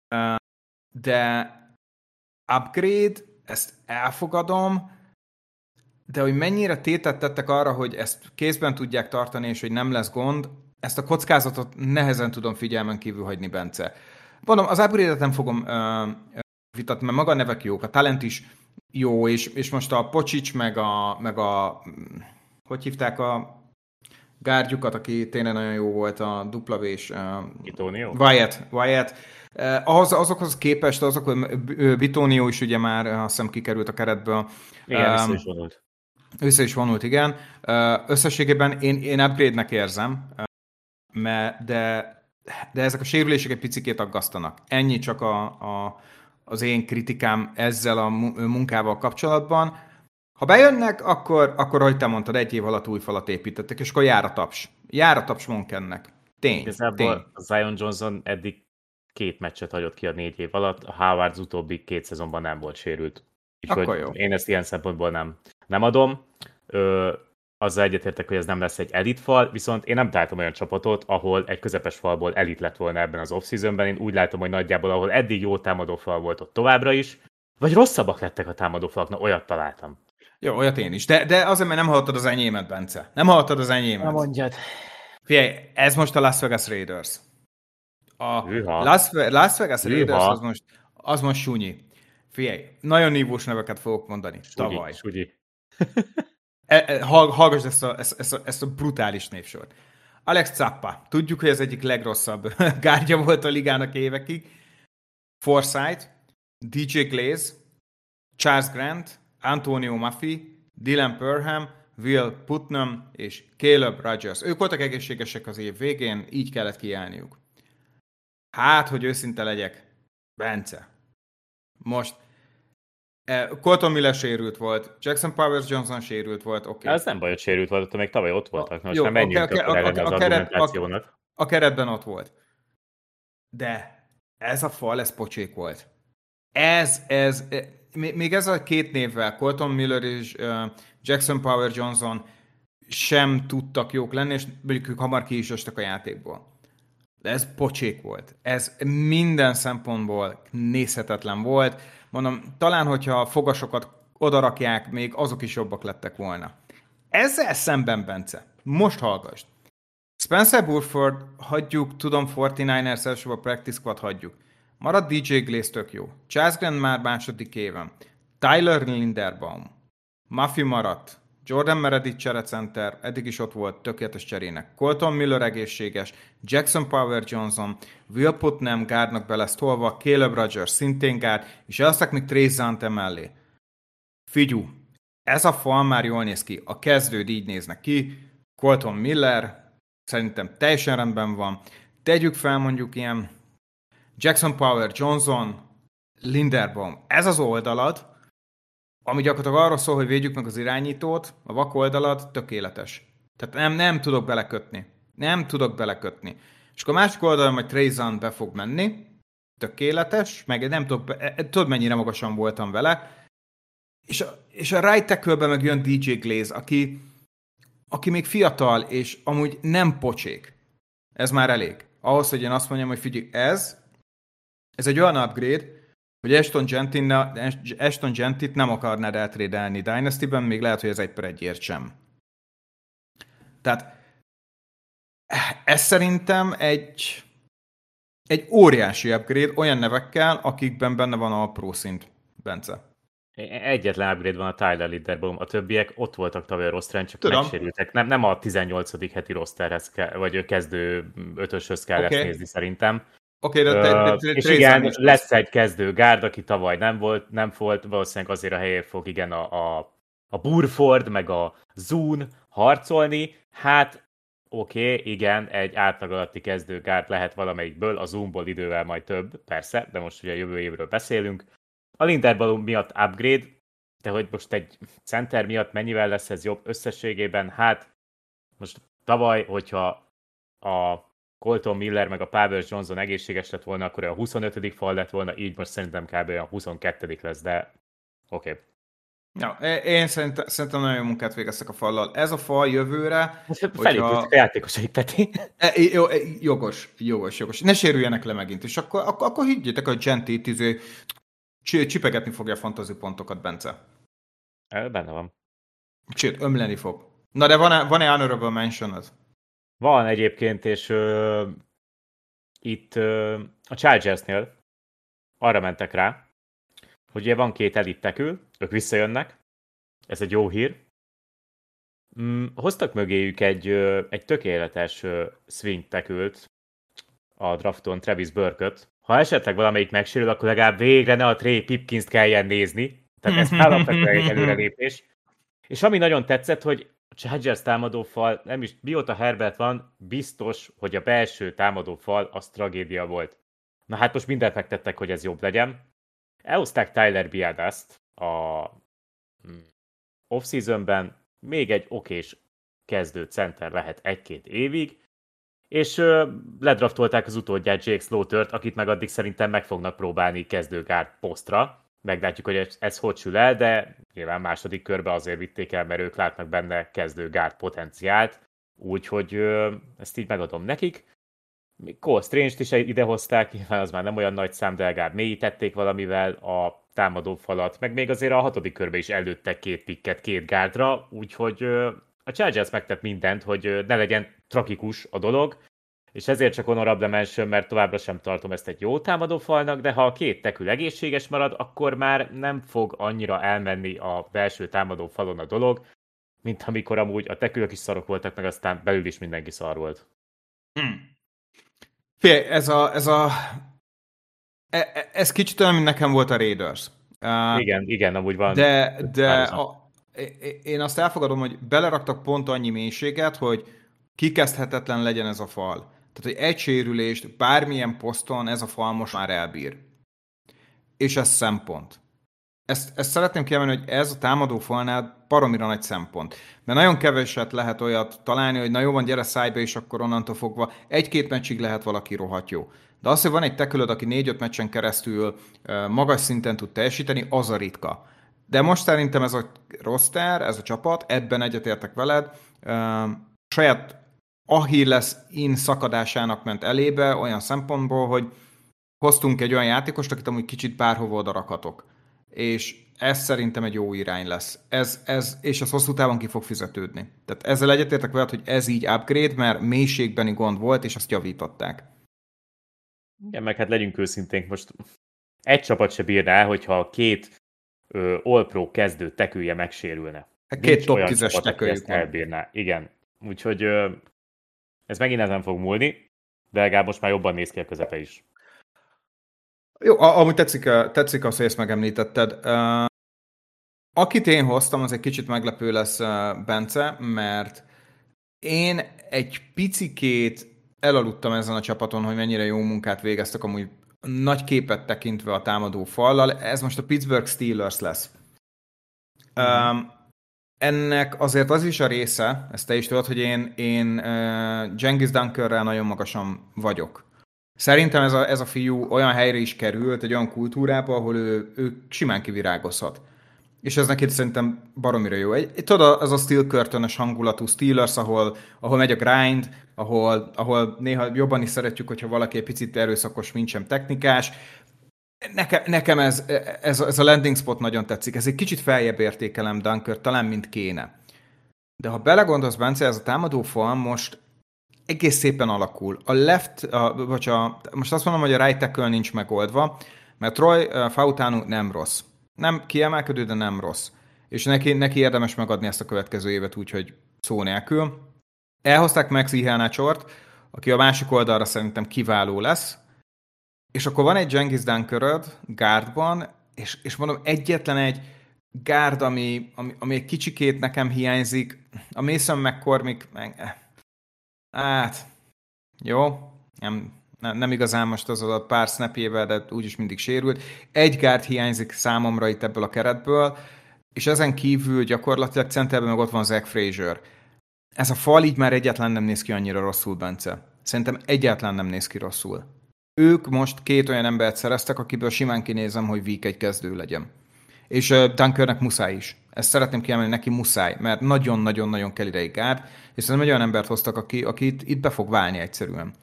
De upgrade, ezt elfogadom, de hogy mennyire tétet tettek arra, hogy ezt kézben tudják tartani, és hogy nem lesz gond, ezt a kockázatot nehezen tudom figyelmen kívül hagyni, Bence. Mondom, az upgrade-et nem fogom uh, vitatni, mert maga a nevek jók, a talent is jó, és, és most a Pocsics, meg a, meg a hogy hívták a gárgyukat, aki tényleg nagyon jó volt, a dupla vés. Uh, Wyatt. Wyatt. Uh, ahhoz, azokhoz képest, azok, hogy Bitonio is ugye már azt hiszem kikerült a keretből. Igen, um, vissza is vonult. Vissza is vonult, igen. Uh, összességében én, én upgrade-nek érzem, uh, mert de, de ezek a sérülések egy picikét aggasztanak. Ennyi csak a, a, az én kritikám ezzel a munkával kapcsolatban. Ha bejönnek, akkor, akkor ahogy te mondtad, egy év alatt új falat építettek, és akkor jár a taps. Jár a taps Monkennek. Tény. Igazából tény. A Zion Johnson eddig két meccset hagyott ki a négy év alatt, a Howard az utóbbi két szezonban nem volt sérült. Úgyhogy jó. Én ezt ilyen szempontból nem, nem adom. Ö, azzal egyetértek, hogy ez nem lesz egy elit fal, viszont én nem találtam olyan csapatot, ahol egy közepes falból elit lett volna ebben az off-seasonben. Én úgy látom, hogy nagyjából, ahol eddig jó támadó fal volt, ott továbbra is, vagy rosszabbak lettek a támadó falak, na olyat találtam. Jó, olyat én is. De, de azért, mert nem hallottad az enyémet, Bence. Nem hallottad az enyémet. Nem mondjad. Figyelj, ez most a Las Vegas Raiders. A Las, Las Vegas Hűha. Raiders az most, az most sunyi. Figyelj, nagyon nívós neveket fogok mondani. Sugyi, tavaly. Sugyi. e, e, hallgass ezt a, ezt, ezt, a, ezt a brutális névsort. Alex Zappa. Tudjuk, hogy ez egyik legrosszabb gárgya volt a ligának évekig. Forsythe, dé dzsé Glaze, Charles Grant, Antonio Maffey, Dylan Perham, Will Putnam és Caleb Rogers. Ők voltak egészségesek az év végén, így kellett kiállniuk. Hát, hogy őszinte legyek, Bence. Most eh, Colton Miller sérült volt, Jackson Powers Johnson sérült volt, oké. Okay. Ez nem baj, hogy sérült volt, ott még tavaly ott voltak. Most nem menjünk okay, okay, okay, az a, argumentációnak. A, a keretben ott volt. De ez a fal, ez pocsék volt. Ez, ez, még ez a két névvel, Colton Miller és uh, Jackson Power Johnson sem tudtak jók lenni, és mondjuk ők hamar ki is östek a játékból. De ez pocsék volt. Ez minden szempontból nézhetetlen volt. Mondom, talán, hogyha a fogasokat odarakják, még azok is jobbak lettek volna. Ezzel szemben, Bence, most hallgass. Spencer Burford, hagyjuk, tudom, negyvenkilencesek első a practice squad, hagyjuk. Marad dé dzsé Glaze, tök jó. Charles Grant már második éven. Tyler Linderbaum. Maffey maradt. Jordan Meredith cserecenter, eddig is ott volt, tökéletes cserének. Colton Miller egészséges. Jackson Power Johnson. Will Putnam gárdnak be lesz tolva. Caleb Rogers szintén gárd. És elhozták még Trey Zante mellé. Figyú, ez a fal már jól néz ki. A kezdőd így néznek ki. Colton Miller szerintem teljesen rendben van. Tegyük fel mondjuk ilyen Jackson Power Johnson, Linderbaum. Ez az oldalad, ami gyakorlatilag arról szól, hogy védjük meg az irányítót, a vak oldalad tökéletes. Tehát nem, nem tudok belekötni. Nem tudok belekötni. És akkor a másik oldalon majd Trey Zant be fog menni, tökéletes, meg nem tudok, tudod mennyire magasan voltam vele, és a, és a right tackle-ben meg jön dé dzsé Glaze, aki, aki még fiatal, és amúgy nem pocsék. Ez már elég. Ahhoz, hogy én azt mondjam, hogy figyelj, ez, ez egy olyan upgrade, hogy Ashton Gentin, Ashton Gentit nem akarnád eltrédelni Dynasty-ben, még lehet, hogy ez egy per egyért sem. Tehát ez szerintem egy egy óriási upgrade olyan nevekkel, akikben benne van a pro szint, Bence. Egyetlen upgrade van a Tyler Linderbaum, a többiek ott voltak tavaly a roszteren, csak Tudom. megsérültek. Nem, nem a tizennyolcadik heti rosterhez kell, vagy kezdő ötöshöz kell Oké. ezt nézni szerintem. Oké, de te, Ö, te, te, és Trae igen, Young is lesz egy kezdő gárd, aki tavaly nem volt, nem volt, valószínűleg azért a helyért fog igen a, a, a Burford, meg a Zoon harcolni. Hát oké, okay, igen, egy átlag alatti kezdő gárd lehet valamelyikből, a Zoomból idővel majd több, persze, de most ugye a jövő évről beszélünk. A Linderbaum miatt upgrade, de hogy most egy center miatt mennyivel lesz ez jobb összességében? Hát most tavaly, hogyha a Colton Miller meg a Powers Johnson egészséges lett volna, akkor a huszonötödik fal lett volna, így most szerintem kb. A huszonkettő lesz, de oké. Okay. Ja, én szerintem, szerintem nagyon jó munkát végeztek a fallal. Ez a fal jövőre... Felépültek a játékosaik, Peti. E, jó, jogos, jogos, jogos. Ne sérüljenek le megint, és akkor, akkor, akkor higgyétek, hogy Genti tizé csipegetni fogja a fantasy pontokat, Bence. Benne van. Sőt, ömleni fog. Na de van-e, van-e honorable mentioned? Van egyébként, és uh, itt uh, a Chargersnél arra mentek rá, hogy ugye van két elit tekül, ők visszajönnek, ez egy jó hír. Mm, hoztak mögéjük egy, uh, egy tökéletes uh, swing tekült a drafton, Travis Burke-öt. Ha esetleg valamelyik megsérül, akkor legalább végre ne a Trey Pipkins-t kelljen nézni. Tehát ez alapvetően egy előrelépés. És ami nagyon tetszett, hogy a Chargers támadófal, nem is mióta Herbert van, biztos, hogy a belső támadófal az tragédia volt. Na hát most mindent megtettek, hogy ez jobb legyen. Elhozták Tyler Biadasz a off-seasonben, még egy okés kezdő center lehet egy-két évig, és uh, ledraftolták az utódját, Jake Slaughter-t, akit meg addig szerintem meg fognak próbálni kezdőgárd posztra. Meglátjuk, hogy ez, ez hogy sül el, de nyilván második körbe azért vitték el, mert ők látnak benne kezdőgárd potenciált, úgyhogy uh, ezt így megadom nekik. Cole Strange-t is idehozták, nyilván az már nem olyan nagy szám, de legalább mélyítették valamivel a támadó falat, meg még azért a hatodik körbe is előttek két pikket, két gárdra, úgyhogy uh, a Chargers megtett mindent, hogy uh, ne legyen tragikus a dolog, és ezért csak honorable mention, mert továbbra sem tartom ezt egy jó támadófalnak, de ha a két tekül egészséges marad, akkor már nem fog annyira elmenni a belső támadófalon a dolog, mint amikor amúgy a tekülök is szarok voltak, meg aztán belül is mindenki szar volt. Hmm. Figyelj, ez a, ez a e, ez kicsit olyan, mint nekem volt a Raiders. Uh, igen, igen, amúgy van. De, de a, én azt elfogadom, hogy beleraktak pont annyi mélységet, hogy kikezdhetetlen legyen ez a fal. Tehát, hogy egy sérülést bármilyen poszton ez a fal most már elbír. És ez szempont. Ezt, ezt szeretném kiemelni, hogy ez a támadó falnál baromira nagy szempont. Mert nagyon keveset lehet olyat találni, hogy na jó van, gyere szájba, és akkor onnantól fogva egy-két meccsig lehet valaki rohadt jó. De az, hogy van egy tekülöd, aki négy-öt meccsen keresztül magas szinten tud teljesíteni, az a ritka. De most szerintem ez a roster, ez a csapat, ebben egyetértek veled, saját Achilles in szakadásának ment elébe olyan szempontból, hogy hoztunk egy olyan játékost, akit amúgy kicsit bárhova oda rakhatok. És ez szerintem egy jó irány lesz. Ez, ez, és az hosszú távon ki fog fizetődni. Tehát ezzel egyetértek veled, hogy ez így upgrade, mert mélységbeni gond volt, és azt javították. Igen, meg hát legyünk őszinténk, most egy csapat se bírná, hogyha két ö, All-Pro kezdő tekülje megsérülne. Két top tízes teküljük van. Elbírná. Igen. Úgyhogy ö, ez megint ezen fog múlni, de legalább most már jobban néz ki a közepe is. Jó, amúgy tetszik, tetszik az, hogy ezt megemlítetted. Uh, akit én hoztam, az egy kicsit meglepő lesz, uh, Bence, mert én egy picikét elaludtam ezen a csapaton, hogy mennyire jó munkát végeztek amúgy nagy képet tekintve a támadó fallal. Ez most a Pittsburgh Steelers lesz. Mm. Um, ennek azért az is a része, ezt te is tudod, hogy én, én uh, Cengiz Dunkerrel nagyon magasan vagyok. Szerintem ez a, ez a fiú olyan helyre is került, egy olyan kultúrába, ahol ő, ő simán kivirágozhat. És ez neki szerintem baromira jó. Egy, tudod, az a Steel Curtain-ös hangulatú Steelers, ahol, ahol megy a grind, ahol, ahol néha jobban is szeretjük, hogyha valaki egy picit erőszakos, mint sem technikás. Nekem, nekem ez, ez, ez a landing spot nagyon tetszik. Ez egy kicsit feljebb értékelem Dunkert, talán mint kéne. De ha belegondolsz, Bence, ez a támadó fal most egész szépen alakul. A left, a, vagy a, most azt mondom, hogy a right tackle nincs megoldva, mert Troy uh, Fautanu nem rossz. Nem kiemelkedő, de nem rossz. És neki, neki érdemes megadni ezt a következő évet úgy, hogy szó nélkül. Elhozták Maxi Iheanacho-t, aki a másik oldalra szerintem kiváló lesz, és akkor van egy Cengiz Dunkeröd guardban, és, és mondom, egyetlen egy guard, ami, ami, ami egy kicsikét nekem hiányzik, a Mason McCormick, hát, jó, nem, nem, nem igazán most az a pár snapjével, de úgyis mindig sérült. Egy guard hiányzik számomra itt ebből a keretből, és ezen kívül gyakorlatilag centerben meg ott van Zach Frazier. Ez a fal így már egyáltalán nem néz ki annyira rosszul, Bence. Szerintem egyáltalán nem néz ki rosszul. Ők most két olyan embert szereztek, akiből simán kinézem, hogy week egy kezdő legyen. És uh, Dunkernek muszáj is. Ezt szeretném kiemelni, neki muszáj, mert nagyon-nagyon-nagyon kell ideig gárd, és szerintem egy olyan embert hoztak, aki, aki itt, itt be fog válni egyszerűen.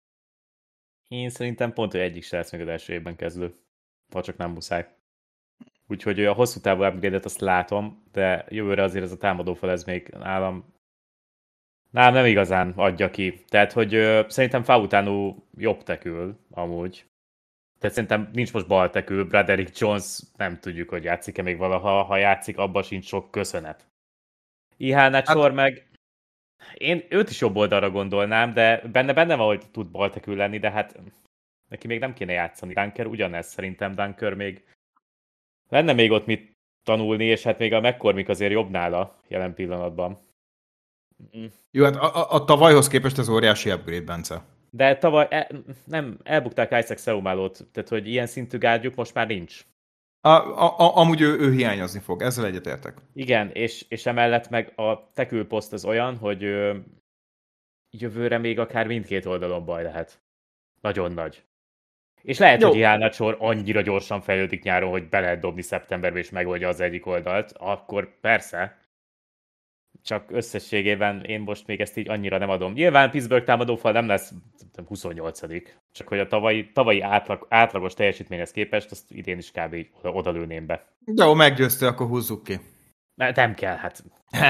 Én szerintem pont, hogy egyik se lesz még az első évben kezdő. Ha csak nem muszáj. Úgyhogy a hosszú távú upgrade-et azt látom, de jövőre azért ez a támadófal ez még nálam nálam nem igazán adja ki. Tehát, hogy ö, szerintem Fautanu jobb tekül amúgy. Tehát szerintem nincs most bal tekül, Broderick Jones nem tudjuk, hogy játszik-e még valaha, ha játszik, abban sincs sok köszönet. Iheanacho hát, meg én őt is jobb oldalra gondolnám, de benne benne van, hogy tud bal tekül lenni, de hát neki még nem kéne játszani. Dunker ugyanez, szerintem Dunker még lenne még ott mit tanulni, és hát még a McCormick azért jobb nála jelen pillanatban. Mm. Jó, hát a, a, a tavalyhoz képest az óriási upgrade, Bence. De tavaly el, nem, elbukták Isaac Seumálót, tehát hogy ilyen szintű gárdjuk most már nincs. A, a, a, amúgy ő, ő hiányozni fog, ezzel egyetértek. Igen, és, és emellett meg a tekülposzt az olyan, hogy ö, jövőre még akár mindkét oldalon baj lehet. Nagyon nagy. És lehet, Jó. hogy Iheanacho annyira gyorsan fejlődik nyáron, hogy be lehet dobni szeptemberbe és megoldja az egyik oldalt, akkor persze. Csak összességében én most még ezt így annyira nem adom. Nyilván Pittsburgh támadófal nem lesz huszonnyolcadik Csak hogy a tavalyi, tavalyi átlag, átlagos teljesítményhez képest, azt idén is kb. Oda, oda lőném be. Jó, meggyőzte, akkor húzzuk ki. Nem kell, hát.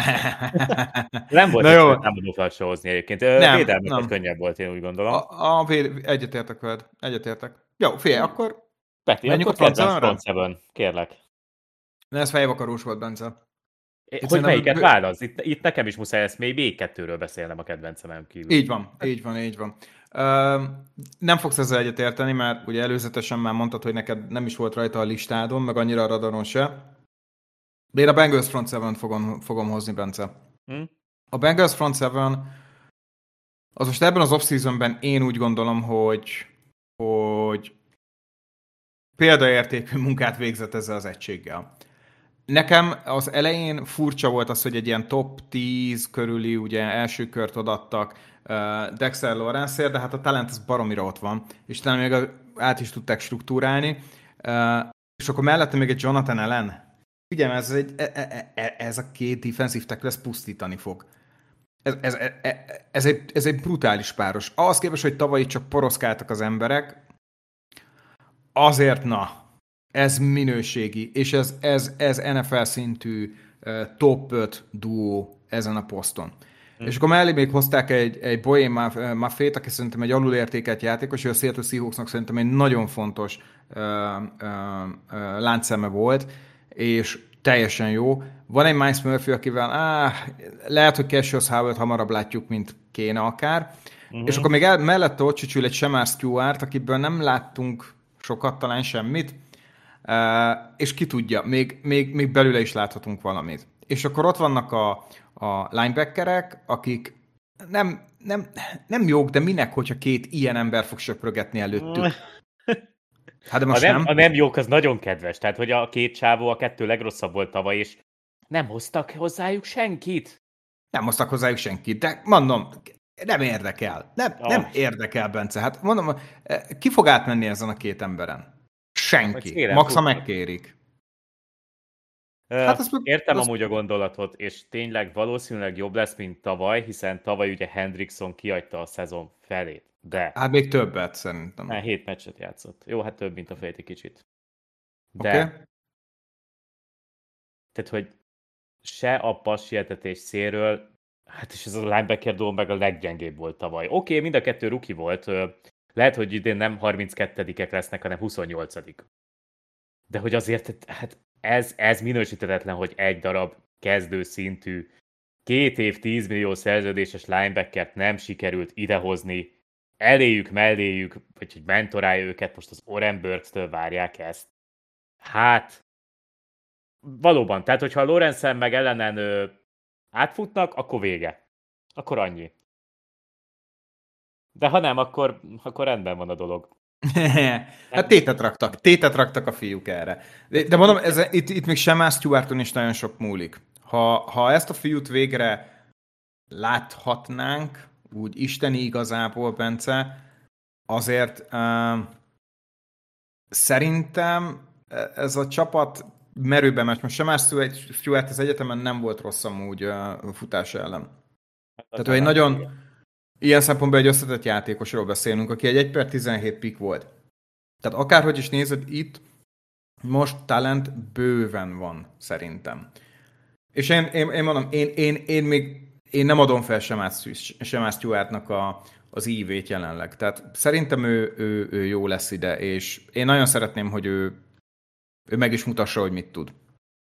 Nem volt egy támadófal se hozni egyébként. Védelmeket könnyebb volt, én úgy gondolom. A, a véd... Egyetértek veled. Egyetértek. Jó, figyelj, akkor... Peti, akkor kedvenc front seven, kérlek. Ne, ez fejvakarós volt, Bence. Itt hogy melyiket válasz? Itt, itt nekem is muszáj ezt még még kettőről beszélnem a kedvencemem kívül. Így van, így van, így van. Uh, nem fogsz ezzel egyetérteni, mert ugye előzetesen már mondtad, hogy neked nem is volt rajta a listádon, meg annyira a radaron se. De én a Bengals Front seven fogom, fogom hozni, Bence. Hm? A Bengals Front seven az most ebben az off-seasonben én úgy gondolom, hogy, hogy példaértékű munkát végzett ezzel az egységgel. Nekem az elején furcsa volt az, hogy egy ilyen top tíz körüli ugye első kört odattak uh, Dexter Lawrence-ért, de hát a talent az baromira ott van, és talán még át is tudták struktúrálni. Uh, és akkor mellette még egy Jonathan Allen. Figyelj, ez, egy, e, e, ez a két defensive tackle, ez pusztítani fog. Ez, ez, ez, ez, egy, ez egy brutális páros. Ahhoz képest, hogy tavaly csak poroszkáltak az emberek, azért na, ez minőségi, és ez, ez, ez en ef el szintű uh, top öt duó ezen a poszton. Mm. És akkor mellé még hozták egy, egy Boye Maffét, aki szerintem egy alulértékelt játékos, és a Seattle Seahawksnak szerintem egy nagyon fontos uh, uh, uh, láncszeme volt, és teljesen jó. Van egy Miles Murphy, akivel áh, lehet, hogy Cassius Howard hamarabb látjuk, mint kéne akár. Mm-hmm. És akkor még el, mellette ott csücsül egy Shemar Stewart, akiből nem láttunk sokat, talán semmit, Uh, és ki tudja, még, még, még belőle is láthatunk valamit. És akkor ott vannak a, a linebackerek, akik nem, nem, nem jók, de minek, hogyha két ilyen ember fog söprögetni előttük? Hát de most a, nem, nem. a nem jók az nagyon kedves, tehát hogy a két csávó a kettő legrosszabb volt tavaly, és nem hoztak hozzájuk senkit. Nem hoztak hozzájuk senkit, de mondom, nem érdekel. Nem, oh. nem érdekel, Bence. Hát mondom, ki fog átmenni ezen a két emberen? Senki. Maxa megkérik. Hát az, Értem az... amúgy a gondolatot, és tényleg valószínűleg jobb lesz, mint tavaly, hiszen tavaly ugye Hendrickson kiadta a szezon felét. De... Hát még többet szerintem. Hát hét meccset játszott. Jó, hát több, mint a felét egy kicsit. De... Okay. Tehát, hogy se a pass sietetés szélről Hát és ez a linebacker dolog meg a leggyengébb volt tavaly. Oké, okay, mind a kettő rookie volt. Lehet, hogy idén nem harminckettedikek lesznek, hanem huszonnyolcadik. De hogy azért hát ez, ez minősíthetetlen, hogy egy darab kezdőszintű, két év tíz millió szerződéses linebackert nem sikerült idehozni, eléjük, melléjük, vagy hogy mentorálja őket, most az Oren Burks-től várják ezt. Hát, valóban, tehát hogyha a Lorenzen meg ellenen ö, átfutnak, akkor vége. Akkor annyi. De ha nem, akkor, akkor rendben van a dolog. Hát tétet raktak, tétet raktak a fiúk erre. De, de mondom, ez, itt, itt még sem Stewarton is nagyon sok múlik. Ha, ha ezt a fiút végre láthatnánk, úgy isteni igazából, Bence, azért uh, szerintem ez a csapat merőben megy. Most sem Stewart az egyetemen nem volt rossz amúgy uh, futás ellen. Hát Tehát ő egy nagyon, igen. Ilyen szempontból egy összetett játékosról beszélünk, aki egy egy per tizenhét pick volt. Tehát akárhogy is nézed, itt most talent bőven van, szerintem. És én, én, én mondom, én, én, én még én nem adom fel Shemar Stewartnak a, az ívét jelenleg. Tehát szerintem ő, ő, ő jó lesz ide, és én nagyon szeretném, hogy ő, ő meg is mutassa, hogy mit tud.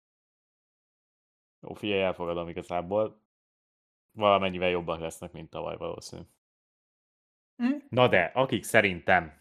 Jó, figyelj, elfogadom igazából. Valamennyivel jobbak lesznek, mint tavaly valószínű. Hm? Na de, akik szerintem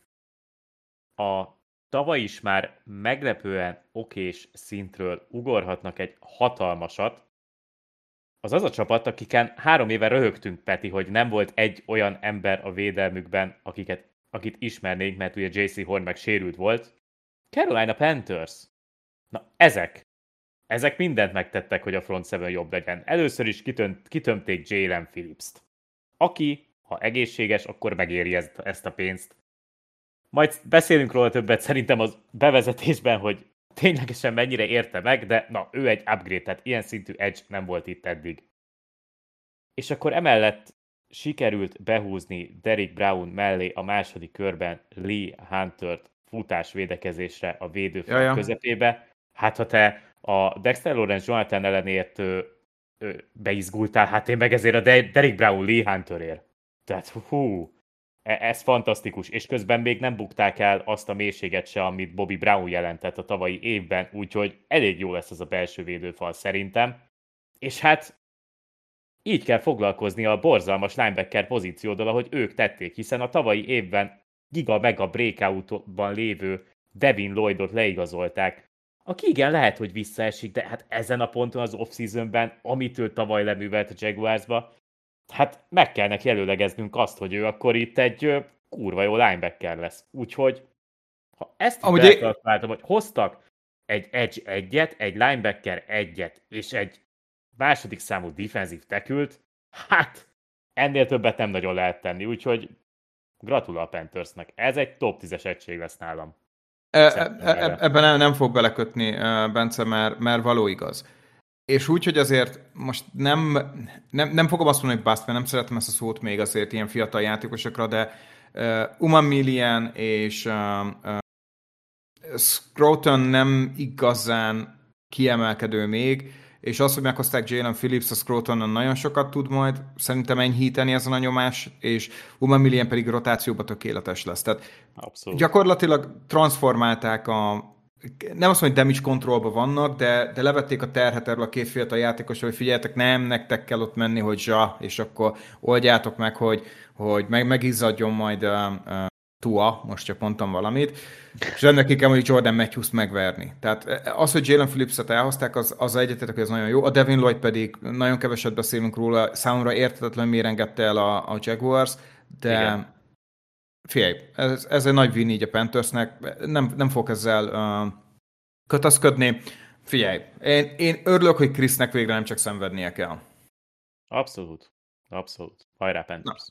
a tavaly is már meglepően okés szintről ugorhatnak egy hatalmasat, az az a csapat, akiken három éve röhögtünk, Peti, hogy nem volt egy olyan ember a védelmükben, akiket, akit ismernénk, mert ugye jé cé Horn meg sérült volt. Carolina Panthers. Na, ezek. Ezek mindent megtettek, hogy a front seven jobb legyen. Először is kitönt, kitömték Jalen Phillips-t, aki, ha egészséges, akkor megéri ezt, ezt a pénzt. Majd beszélünk róla többet szerintem az bevezetésben, hogy ténylegesen mennyire érte meg, de na, ő egy upgrade, tehát ilyen szintű edge nem volt itt eddig. És akkor emellett sikerült behúzni Derrick Brown mellé a második körben Lee Huntert futás védekezésre a védőfal Jaja. közepébe. Hát ha te a Dexter Lawrence Jonathan ellenért ö, ö, beizgultál, hát én meg ezért a Derrick Brown Lee Hunterért. Tehát hú, ez fantasztikus, és közben még nem bukták el azt a mélységet se, amit Bobby Brown jelentett a tavalyi évben, úgyhogy elég jó lesz ez a belső védőfal szerintem. És hát így kell foglalkozni a borzalmas linebacker pozíciódól, ahogy ők tették, hiszen a tavalyi évben giga-mega breakoutban lévő Devin Lloydot leigazolták, aki igen, lehet, hogy visszaesik, de hát ezen a ponton az off-seasonben, amit ő tavaly leművelt a Jaguarsba, hát meg kell neki előlegeznünk azt, hogy ő akkor itt egy kurva jó linebacker lesz. Úgyhogy, ha ezt is elkalkuláltam, hogy hoztak egy edge egyet, egy linebacker egyet, és egy második számú defensive tackle-t, hát ennél többet nem nagyon lehet tenni, úgyhogy gratulál a Panthersnek. Ez egy top tízes egység lesz nálam. E, e, ebben nem, nem fog belekötni, Bence, mert, mert való igaz. És úgy, hogy azért most nem, nem, nem fogom azt mondani, hogy bust, mert nem szeretem ezt a szót még azért ilyen fiatal játékosokra, de uh, Uma Millian és uh, uh, Scroton nem igazán kiemelkedő még, és az, hogy meghozták Jalen Phillips, a Scrotonon nagyon sokat tud majd szerintem enyhíteni ezen a nyomás, és Uma Millian pedig rotációba tökéletes lesz. Tehát abszolút. Gyakorlatilag transformálták a nem azt mondom, hogy damage controlban vannak, de, de levették a terhet erről a két fiatal játékosról, hogy figyeljetek, nem, nektek kell ott menni, hogy zsa, és akkor oldjátok meg, hogy, hogy meg, megizzadjon majd uh, uh, Tua, most csak mondtam valamit, és ennek ki kell mondjuk Jordan Matthews megverni. Tehát az, hogy Jalen Phillips-et elhozták, az, az egyetetek, hogy ez nagyon jó. A Devin Lloyd pedig, nagyon keveset beszélünk róla, számomra érthetetlen miért engedte el a, a Jaguars, de igen. Figyelj, ez, ez egy nagy win így a Panthersnek, nem, nem fog ezzel uh, kötözködni. Figyelj, én, én örülök, hogy Chrisnek végre nem csak szenvednie kell. Abszolút, abszolút. Hajrá, Panthers.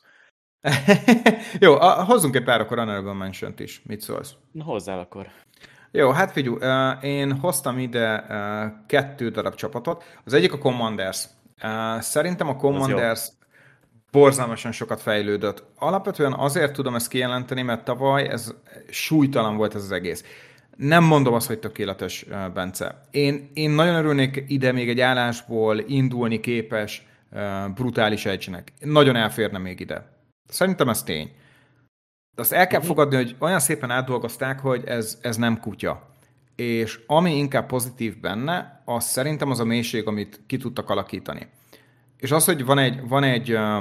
Jó, a, hozzunk egy pár akkor honorable mention-t is. Mit szólsz? Na, hozzál akkor. Jó, hát figyelj, uh, én hoztam ide uh, kettő darab csapatot. Az egyik a Commanders. Uh, szerintem a Commanders borzalmasan sokat fejlődött. Alapvetően azért tudom ezt kijelenteni, mert tavaly ez súlytalan volt ez az egész. Nem mondom azt, hogy tökéletes, Bence. Én, én nagyon örülnék ide még egy állásból indulni képes brutális edge-nek. Nagyon elférne még ide. Szerintem ez tény. De azt el kell uh-huh. fogadni, hogy olyan szépen átdolgozták, hogy ez, ez nem kutya. És ami inkább pozitív benne, az szerintem az a mélység, amit ki tudtak alakítani. És az, hogy van egy, van egy uh,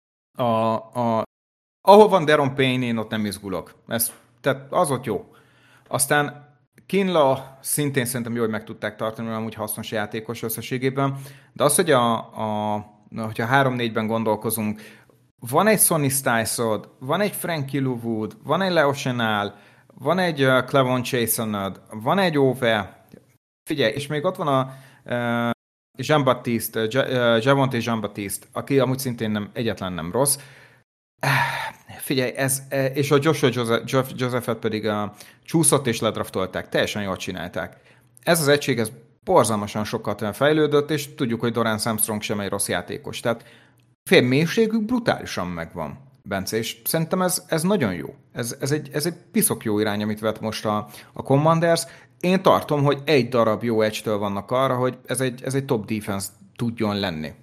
a, a, ahol van Deron Payne, én ott nem izgulok. Ez, tehát az ott jó. Aztán Kinla szintén szerintem jó, hogy meg tudták tartani, mert amúgy hasznos játékos összességében. De az, hogy a, a hogyha három-négyben gondolkozunk, van egy Sonny Stysod, van egy Frankie Louwood, van egy Leo Chenal, van egy uh, Clavon Chasenod, van egy Ove, figyelj, és még ott van a uh, Jean-Baptiste, uh, Javonte Jean-Baptiste, aki amúgy szintén nem, egyetlen nem rossz. Uh, figyelj, ez, uh, és a Joshua Joseph, Josephet pedig uh, csúszott és ledraftolták, teljesen jól csinálták. Ez az egység, ez borzalmasan sokat fejlődött, és tudjuk, hogy Dorance Armstrong sem egy rossz játékos. Tehát fél mélységük brutálisan megvan, Bence, és szerintem ez, ez nagyon jó. Ez, ez, egy, ez egy piszok jó irány, amit vett most a, a Commanders. Én tartom, hogy egy darab jó edge-től vannak arra, hogy ez egy, ez egy top defense tudjon lenni.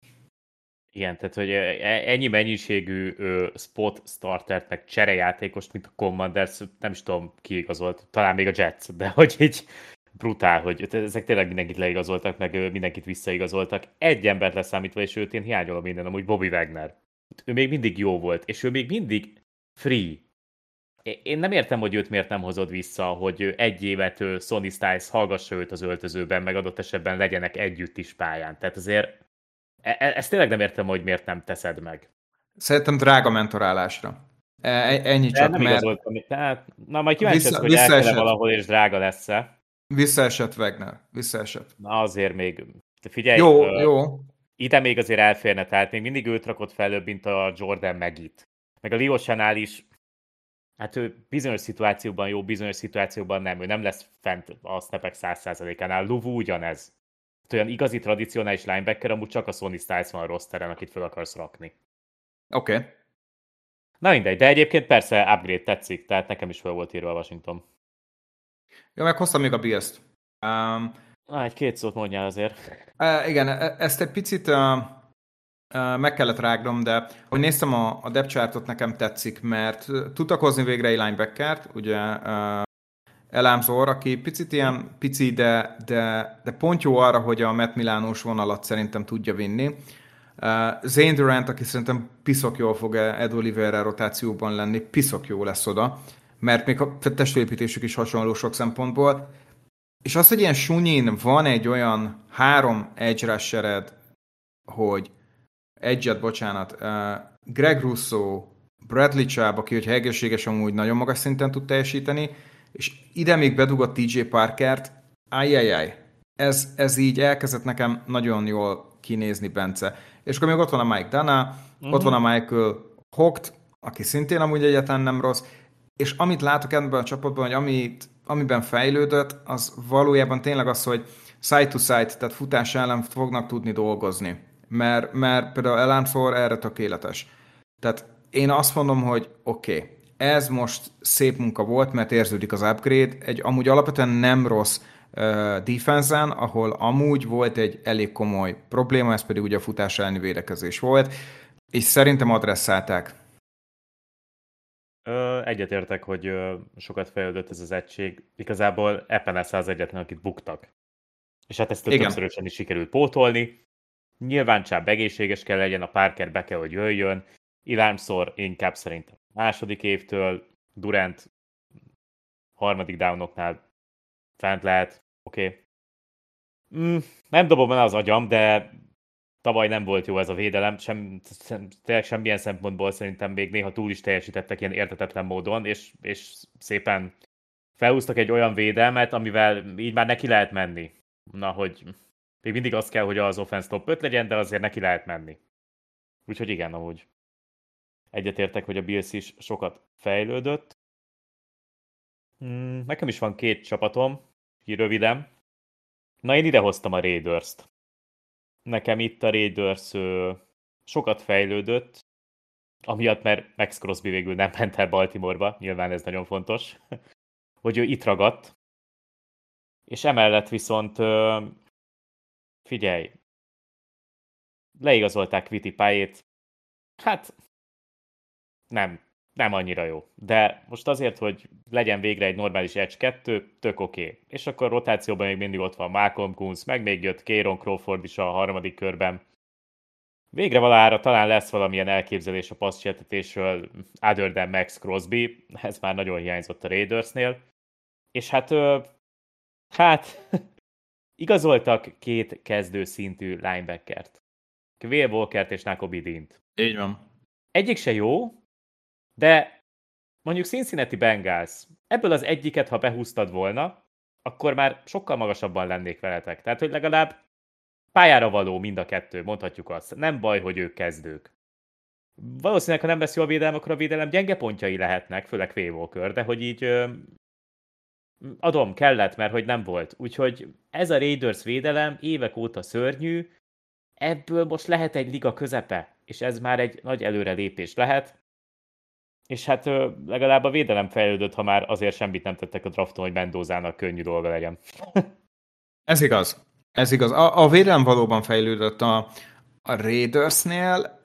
Igen, tehát hogy ennyi mennyiségű spot startert, meg cserejátékost, mint a Commanders, nem is tudom, ki igazolt, talán még a Jets, de hogy így brutál, hogy ezek tényleg mindenkit leigazoltak, meg mindenkit visszaigazoltak. Egy embert leszámítva, és őt én hiányolom minden, amúgy Bobby Wagner. Ő még mindig jó volt, és ő még mindig free. Én nem értem, hogy őt miért nem hozod vissza, hogy egy évet Sonny Styles hallgassa őt az öltözőben, meg adott esetben legyenek együtt is pályán. Tehát azért e- ezt tényleg nem értem, hogy miért nem teszed meg. Szerintem drága mentorálásra. E- ennyi De csak, nem mert... igazoltam. Tehát, na, majd kíváncsi Vissza, lesz, hogy el kell valahol, és drága lesz-e. Visszaesett Wagner, visszaesett. Na azért még, figyelj, jó, uh, jó. ide még azért elférne, tehát még mindig őt rakott fel, mint a Jordan Megit. Meg a Leo Chenal is, hát ő bizonyos szituációban jó, bizonyos szituációban nem, ő nem lesz fent a snapek száz százalékánál. Luvu ugyanez. Olyan igazi tradicionális linebacker, amúgy csak a Sonny Styles van a rosteren, akit fel akarsz rakni. Oké. Okay. Na mindegy, de egyébként persze upgrade tetszik, tehát nekem is fel volt írva a Washington. Jó, meg hoztam még a Bills-t. Um, ah, egy-két szót mondjál azért. Uh, igen, ezt egy picit uh, uh, meg kellett rágnom, de hogy néztem a, a depth chartot, nekem tetszik, mert tudtak hozni végre egy linebackert, ugye uh, Elámzor, aki picit ilyen pici, de, de, de pont jó arra, hogy a Matt Milánós vonalat szerintem tudja vinni. Uh, Zane Durant, aki szerintem piszok jól fog Ed Oliveira rotációban lenni, piszok jó lesz oda, mert még a testépítésük is hasonló sok szempontból. És az, hogy ilyen sunyin van egy olyan három edge rushered, hogy edge bocsánat, uh, Greg Russo, Bradley Chubb, aki, hogyha egészséges, amúgy nagyon magas szinten tud teljesíteni, és ide még bedugott té jé Parkert, ajjajjaj, ez, ez így elkezdett nekem nagyon jól kinézni, Bence. És akkor még ott van a Mike Dana, uh-huh. ott van a Michael Hogt, aki szintén amúgy egyáltalán nem rossz, és amit látok ebben a csapatban, hogy amit, amiben fejlődött, az valójában tényleg az, hogy side to side, tehát futás ellen fognak tudni dolgozni. Mert, mert például Elámszor erre tökéletes. Tehát én azt mondom, hogy oké, okay, ez most szép munka volt, mert érződik az upgrade, egy amúgy alapvetően nem rossz uh, defense-en, ahol amúgy volt egy elég komoly probléma, ez pedig ugye a futás elleni védekezés volt, és szerintem adresszálták. Egyetértek, hogy sokat fejlődött ez az egység. Igazából Epenesa az egyetlen, akit buktak. És hát ezt többszörösen is sikerült pótolni. Nyilván Chubb egészséges kell legyen, a Parker be kell, hogy jöjjön. Ilármszor inkább szerintem második évtől, Durant harmadik downoknál fent lehet. Oké. Okay. Mm, nem dobom el az agyam, de tavaly nem volt jó ez a védelem, sem, sem, tényleg semmilyen szempontból szerintem még néha túl is teljesítettek ilyen értetetlen módon, és, és szépen felhúztak egy olyan védelmet, amivel így már neki lehet menni. Na, hogy még mindig az kell, hogy az offense top öt legyen, de azért neki lehet menni. Úgyhogy igen, amúgy egyetértek, hogy a Bills is sokat fejlődött. Hmm, nekem is van két csapatom, ki röviden. Na, én idehoztam a Raiders-t. Nekem itt a Raiders ö, sokat fejlődött, amiatt, mert Max Crosby végül nem ment el Baltimoreba, nyilván ez nagyon fontos, hogy ő itt ragadt. És emellett viszont, ö, figyelj, leigazolták Fittipaldiét, hát nem, nem annyira jó. De most azért, hogy legyen végre egy normális Edge kettő, tök oké. Okay. És akkor rotációban még mindig ott van Malcolm Kuntz, meg még jött Kieron Crawford is a harmadik körben. Végre valahára talán lesz valamilyen elképzelés a passzsértetésről, other than Max Crosby, ez már nagyon hiányzott a Raidersnél. És hát, ö, hát igazoltak két kezdő szintű linebackert. Will Walkert és Nakobe Dean-t. Így van. Egyik se jó, de mondjuk Cincinnati Bengals, ebből az egyiket, ha behúztad volna, akkor már sokkal magasabban lennék veletek. Tehát, hogy legalább pályára való mind a kettő, mondhatjuk azt. Nem baj, hogy ők kezdők. Valószínűleg, ha nem lesz jó a védelem, akkor a védelem gyenge pontjai lehetnek, főleg Will Walker, de hogy így ö, adom, kellett, mert hogy nem volt. Úgyhogy ez a Raiders védelem évek óta szörnyű, ebből most lehet egy liga közepe, és ez már egy nagy előrelépés lehet. És hát ö, legalább a védelem fejlődött, ha már azért semmit nem tettek a drafton, hogy Mendozának könnyű dolga legyen. Ez igaz. Ez igaz. A, a védelem valóban fejlődött a, a Raidersnél.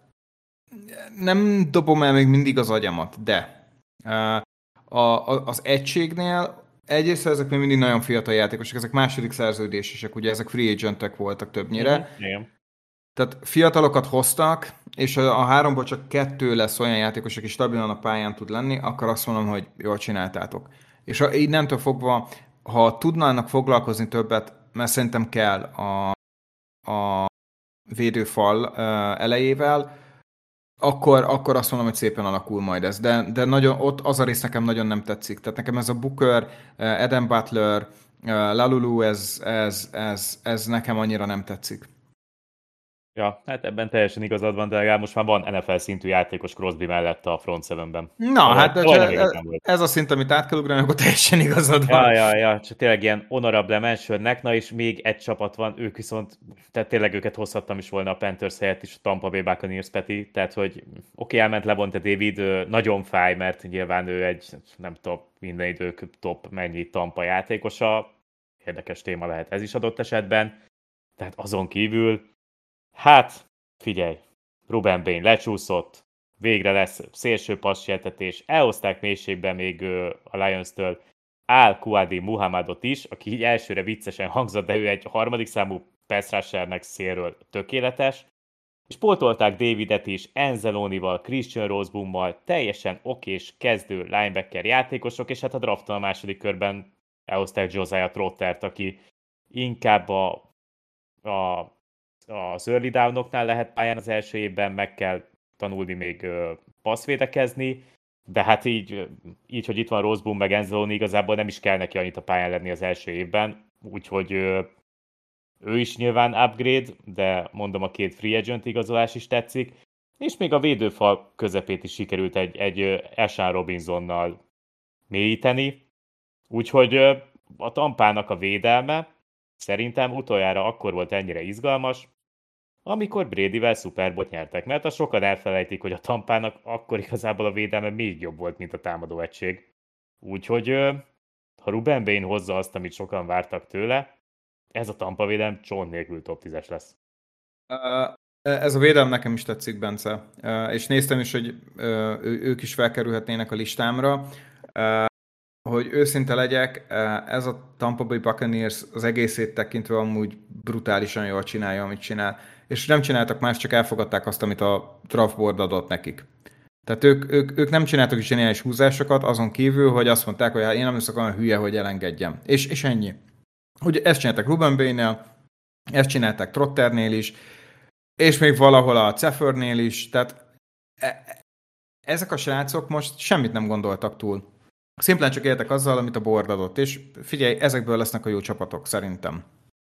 Nem dobom el még mindig az agyamat, de a, a, az egységnél egyrészt ezek még mindig nagyon fiatal játékosok, ezek második szerződésesek, ugye ezek free agentek voltak többnyire. Mm-hmm. Igen. Tehát fiatalokat hoztak, és a, a háromból csak kettő lesz olyan játékos, aki stabilan a pályán tud lenni, akkor azt mondom, hogy jól csináltátok. És a, így nemtől fogva, ha tudnának foglalkozni többet, mert szerintem kell a, a védőfal uh, elejével, akkor, akkor azt mondom, hogy szépen alakul majd ez. De, de nagyon, ott az a rész nekem nagyon nem tetszik. Tehát nekem ez a Booker, Adam Butler, Lalulu, ez, ez, ez, ez nekem annyira nem tetszik. Ja, hát ebben teljesen igazad van, de legalább most már van en ef el szintű játékos Crosby mellett a front sevenben. Na, a hát ez, ez a szint, amit át kell ugrani, akkor teljesen igazad van. Ja, ja, ja, csak tényleg ilyen honorable mentionnek, na és még egy csapat van, ők viszont, tehát tényleg őket hozhattam is volna a Panthers helyett is, a Tampa Bay Buccaneers, Peti, tehát hogy oké, okay, elment Levonte David, nagyon fáj, mert nyilván ő egy, nem tudom, minden idők top mennyi Tampa játékosa, érdekes téma lehet ez is adott esetben, tehát azon kívül hát, figyelj, Ruben Bain lecsúszott, végre lesz szélső passzsértetés, elhozták mélységben még a Lions-től Al Kuadi Muhammadot is, aki így elsőre viccesen hangzott, de ő egy harmadik számú pass rushernek szélről tökéletes, és pótolták Davidet is Anzalone-val, Christian Roseboom-mal, teljesen okés kezdő linebacker játékosok, és hát a drafton a második körben elhozták Josiah Trottert, aki inkább a, a az early down-oknál lehet pályán az első évben, meg kell tanulni még passzvédekezni, de hát így, így, hogy itt van Roseboom meg Anzalone, igazából nem is kell neki annyit a pályán lenni az első évben, úgyhogy ő is nyilván upgrade, de mondom, a két free agent igazolás is tetszik, és még a védőfal közepét is sikerült egy, egy Ashan Robinsonnal mélyíteni, úgyhogy a Tampának a védelme szerintem utoljára akkor volt ennyire izgalmas, amikor Bradyvel Super Bowl-t nyertek, mert azt sokan elfelejtik, hogy a Tampának akkor igazából a védelme még jobb volt, mint a támadó egység. Úgyhogy ha Ruben Bain hozza azt, amit sokan vártak tőle, ez a Tampa védelem csont nélkül top tízes lesz. Uh, ez a védelem nekem is tetszik, Bence. Uh, és néztem is, hogy uh, ők is felkerülhetnének a listámra. Uh, hogy őszinte legyek, ez a Tampa Bay Buccaneers az egészét tekintve amúgy brutálisan jól csinálja, amit csinál. És nem csináltak más, csak elfogadták azt, amit a draftboard adott nekik. Tehát ők, ők, ők nem csináltak is zseniális húzásokat, azon kívül, hogy azt mondták, hogy én nem leszek olyan hülye, hogy elengedjem. És, és ennyi. Ugye ezt csináltak Ruben Bain-nél, ezt csinálták Trotternél is, és még valahol a Ceffernél is, tehát ezek a srácok most semmit nem gondoltak túl. Szimplán csak éltek azzal, amit a board adott, és figyelj, ezekből lesznek a jó csapatok, szerintem.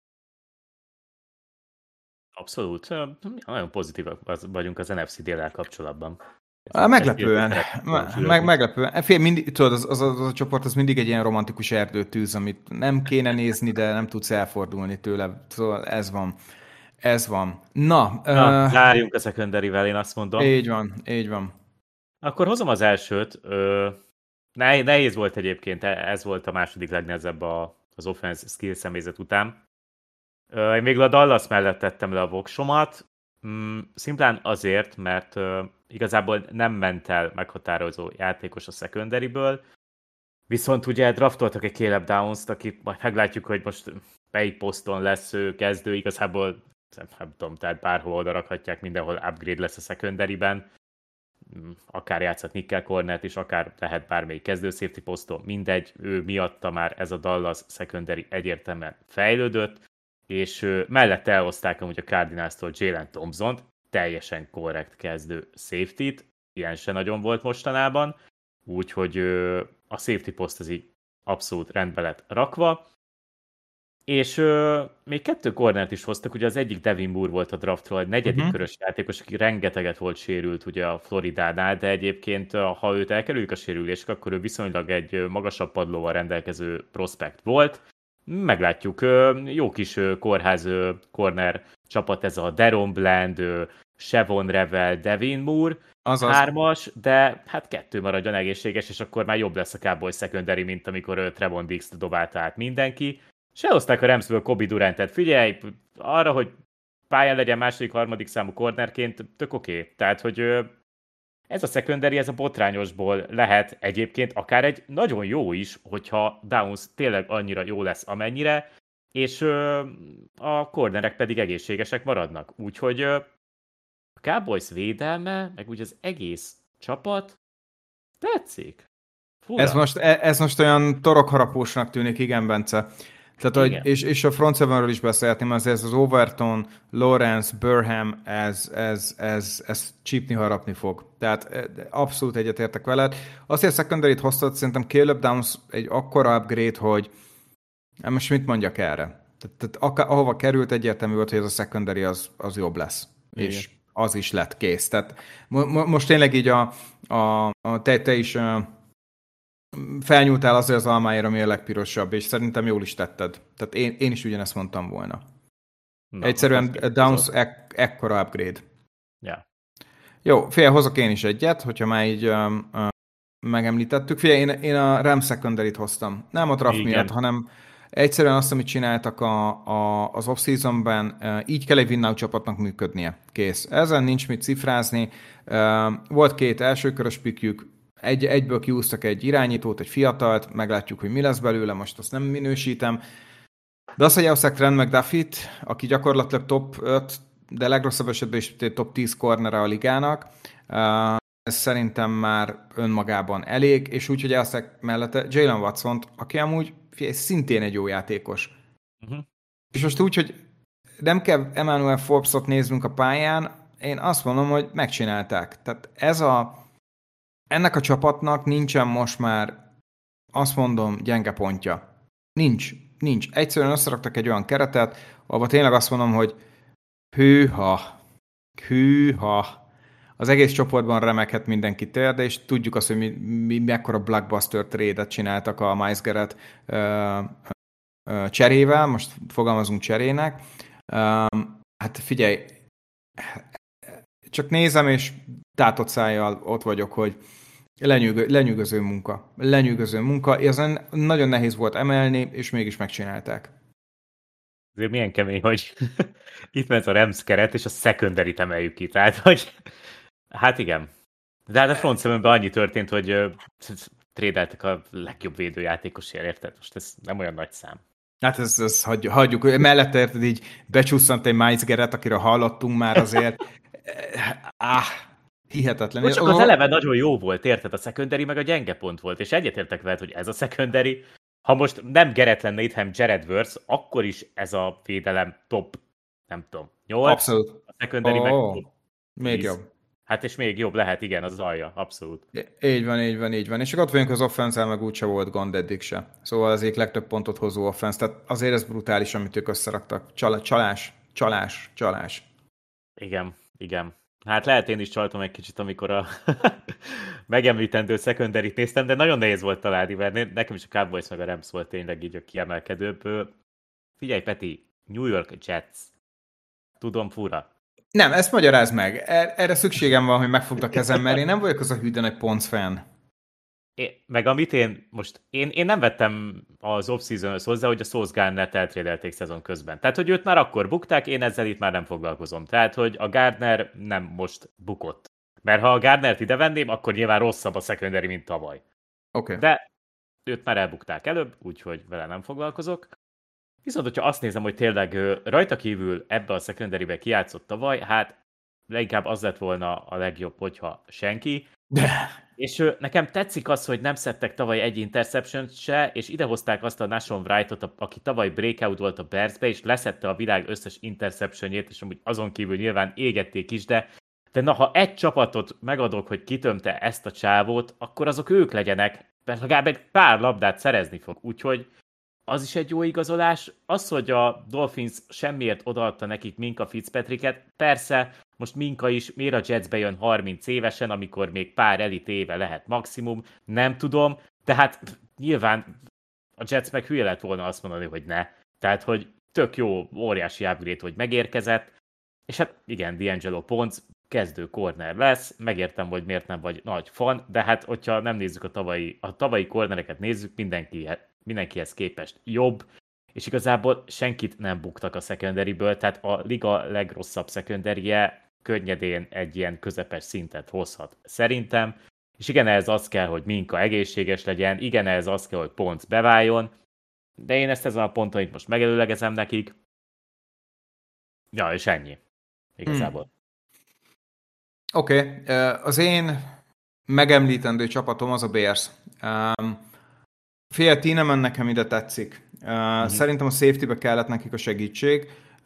Abszolút. Nagyon pozitívak vagyunk az en ef cé déllel kapcsolatban. Ezt meglepően. Meg, meglepően. Fél, mindig, tudod, az, az, az a csoport az mindig egy ilyen romantikus erdőtűz, amit nem kéne nézni, de nem tudsz elfordulni tőle. Szóval ez van. Ez van. Na. Na uh, zárjunk a secondary-vel, én azt mondom. Így van, így van. Akkor hozom az elsőt. Nehéz volt egyébként, ez volt a második legnehezebb az offense skill személyzet után. Én végül a Dallas mellett tettem le a voksomat. Mm, szimplán azért, mert uh, igazából nem ment el meghatározó játékos a secondaryből, viszont ugye draftoltak egy Caleb Downs-t, akit majd meglátjuk, hogy most melyik poszton lesz ő kezdő, igazából nem tudom, tehát bárhol oda rakhatják, mindenhol upgrade lesz a secondaryben, akár játszhat nickel cornert is, akár lehet bármelyik kezdő safety poszton, mindegy, ő miatta már ez a Dallas secondary egyértelműen fejlődött, és mellette elhozták amúgy a Cardinals-tól Jalen Thompson-t, teljesen korrekt kezdő safety-t, ilyen se nagyon volt mostanában, úgyhogy a safety poszt az így abszolút rendbe lett rakva, és ö, még kettő cornert is hoztak, ugye az egyik Devin Moore volt a draftról, egy negyedik uh-huh. körös játékos, aki rengeteget volt sérült ugye a Floridánál, de egyébként ha őt elkerüljük a sérülések, akkor ő viszonylag egy magasabb padlóval rendelkező prospekt volt. Meglátjuk, jó kis kórház corner csapat ez a Deron Bland, Chevon Revel, Devin Moore, Azaz. hármas, de hát kettő maradjon egészséges, és akkor már jobb lesz a Cowboys secondary, mint amikor Trevon Diggs dobálta át mindenki. Se hozták a Ramsből Kobe Durantet, figyelj, arra, hogy pályán legyen második, harmadik számú cornerként, tök oké. Okay. Tehát, hogy ez a secondary, ez a botrányosból lehet egyébként akár egy nagyon jó is, hogyha Downs tényleg annyira jó lesz, amennyire, és a cornerek pedig egészségesek maradnak. Úgyhogy a Cowboys védelme, meg úgy az egész csapat tetszik. Fura. Ez most, ez most olyan torokharapósnak tűnik, igen, Bence. Tehát, hogy, és, és a front sevenről is beszélhetném, azért ez az Overton, Lawrence, Burham, ez, ez, ez, ez csípni, harapni fog. Tehát abszolút egyetértek veled. Azért secondary-t hoztad, szerintem Caleb Downs egy akkora upgrade, hogy most mit mondjak erre? Tehát, tehát akár, ahova került, egyértelmű volt, hogy ez a secondary az, az jobb lesz. Igen. És az is lett kész. Tehát mo- most tényleg így a, a, a te, te is felnyúltál azért az almáért, ami a legpirosabb, és szerintem jól is tetted. Tehát én, én is ugyanezt mondtam volna. Na, egyszerűen Downs ek, ekkora upgrade. Yeah. Jó, figyelj, hozok én is egyet, hogyha már így um, um, megemlítettük. Figyelj, én, én a Rams secondary-t hoztam. Nem a draft Igen. miatt, hanem egyszerűen azt, amit csináltak a, a, az off-seasonben, uh, így kell egy win-now csapatnak működnie. Kész. Ezen nincs mit cifrázni. Uh, volt két elsőkörös pikjük, Egy, egyből kiúztak egy irányítót, egy fiatalt, meglátjuk, hogy mi lesz belőle, most azt nem minősítem. De azt, hogy elhozták Trent McDuffie-t, aki gyakorlatilag top öt, de legrosszabb esetben is top tíz cornere a ligának, ez szerintem már önmagában elég, és úgy, hogy elhozták mellette Jalen Watsont, aki amúgy figyelj, szintén egy jó játékos. Uh-huh. És most úgy, hogy nem kell Emmanuel Forbes-ot néznünk a pályán, én azt mondom, hogy megcsinálták. Tehát ez a Ennek a csapatnak nincsen most már, azt mondom, gyenge pontja. Nincs, nincs. Egyszerűen összeraktak egy olyan keretet, ahol tényleg azt mondom, hogy hűha, hűha. Az egész csoportban remekhet mindenki térde, és tudjuk azt, hogy mi, mi mekkora blockbuster trade-et csináltak a Myles Garrett ö, ö, cserével, most fogalmazunk cserének. Ö, hát figyelj, csak nézem, és tátott szájjal ott vagyok, hogy Lenyűgö, lenyűgöző munka. Lenyűgöző munka. Ezen nagyon nehéz volt emelni, és mégis megcsinálták. Azért milyen kemény, hogy itt ment a Rams keret, és a secondary-t emeljük ki. Tehát, hogy hát igen. De hát a front sevenben annyi történt, hogy uh, trédeltek a legjobb védőjátékosért, érted? Most ez nem olyan nagy szám. Hát ezt, ezt hagyjuk, hagyjuk. Mellette érted, így becsusszant egy Myles Garrett, akiről hallottunk már azért. ah, hihetetlen. Csak az eleve nagyon jó volt, érted? A secondary meg a gyenge pont volt, és egyetértek veled, hogy ez a secondary, ha most nem Garrett lenne itt, hanem Jared Verse, akkor is ez a védelem top, nem tudom, nyolc. Abszolút. A secondary oh, meg top még tíz. Jobb. Hát és még jobb lehet, igen, az alja, abszolút. Így van, így van, így van. És csak ott vagyunk az offense-el, meg úgyse volt gond eddig se. Szóval az egyik legtöbb pontot hozó offense, tehát azért ez brutális, amit ők összeraktak. Csal- csalás, csalás, csalás. Igen, igen. Hát lehet én is csaltam egy kicsit, amikor a megemlítendő secondary-t néztem, de nagyon nehéz volt találni, mert nekem is a Cowboys meg a Rams volt tényleg így a kiemelkedőbb. Figyelj, Peti, New York Jets. Tudom, fura. Nem, ezt magyarázd meg. Erre szükségem van, hogy megfogd a kezem, mert én nem vagyok az a hűden egy Ponce fan. É, meg amit én most, én, én nem vettem az off-seasonhoz hozzá, hogy a Sauce Gardner-t eltrédelték szezon közben. Tehát, hogy őt már akkor bukták, én ezzel itt már nem foglalkozom. Tehát, hogy a Gardner nem most bukott. Mert ha a Gardnert ide venném, akkor nyilván rosszabb a secondary, mint tavaly. Oké. Okay. De őt már elbukták előbb, úgyhogy vele nem foglalkozok. Viszont, hogyha azt nézem, hogy tényleg rajta kívül ebbe a secondarybe kijátszott tavaly, hát leginkább az lett volna a legjobb, hogyha senki. De. És nekem tetszik az, hogy nem szedtek tavaly egy interception se, és idehozták azt a Nashon Wright-ot, aki tavaly breakout volt a Bearsbe, és leszette a világ összes interceptionjét, és amúgy azon kívül nyilván égették is, de, de na, ha egy csapatot megadok, hogy kitömte ezt a csávót, akkor azok ők legyenek, mert legalább egy pár labdát szerezni fog. Úgyhogy az is egy jó igazolás. Az, hogy a Dolphins semmiért odaadta nekik Minka Fitzpatricket, persze, most Minka is miért a Jetsbe jön harminc évesen, amikor még pár elit éve lehet maximum, nem tudom, tehát nyilván a Jets meg hülye lett volna azt mondani, hogy ne. Tehát, hogy tök jó, óriási upgrade, hogy megérkezett, és hát igen, D'Angelo Ponce kezdő corner lesz, megértem, hogy miért nem vagy nagy fan, de hát, hogyha nem nézzük a tavalyi, a tavalyi cornereket nézzük, mindenki, mindenkihez képest jobb, és igazából senkit nem buktak a secondaryből, tehát a liga legrosszabb secondaryje könnyedén egy ilyen közepes szintet hozhat szerintem, és igen, ehhez az kell, hogy Minka egészséges legyen, igen, ehhez az kell, hogy Ponce beváljon, de én ezt ezen a ponton itt most megelőlegezem nekik. Ja, és ennyi. Igazából. Hmm. Oké, okay. Az én megemlítendő csapatom az a Bears. Fél Tieneman nekem ide tetszik. Mm-hmm. Szerintem a safety-be kellett nekik a segítség,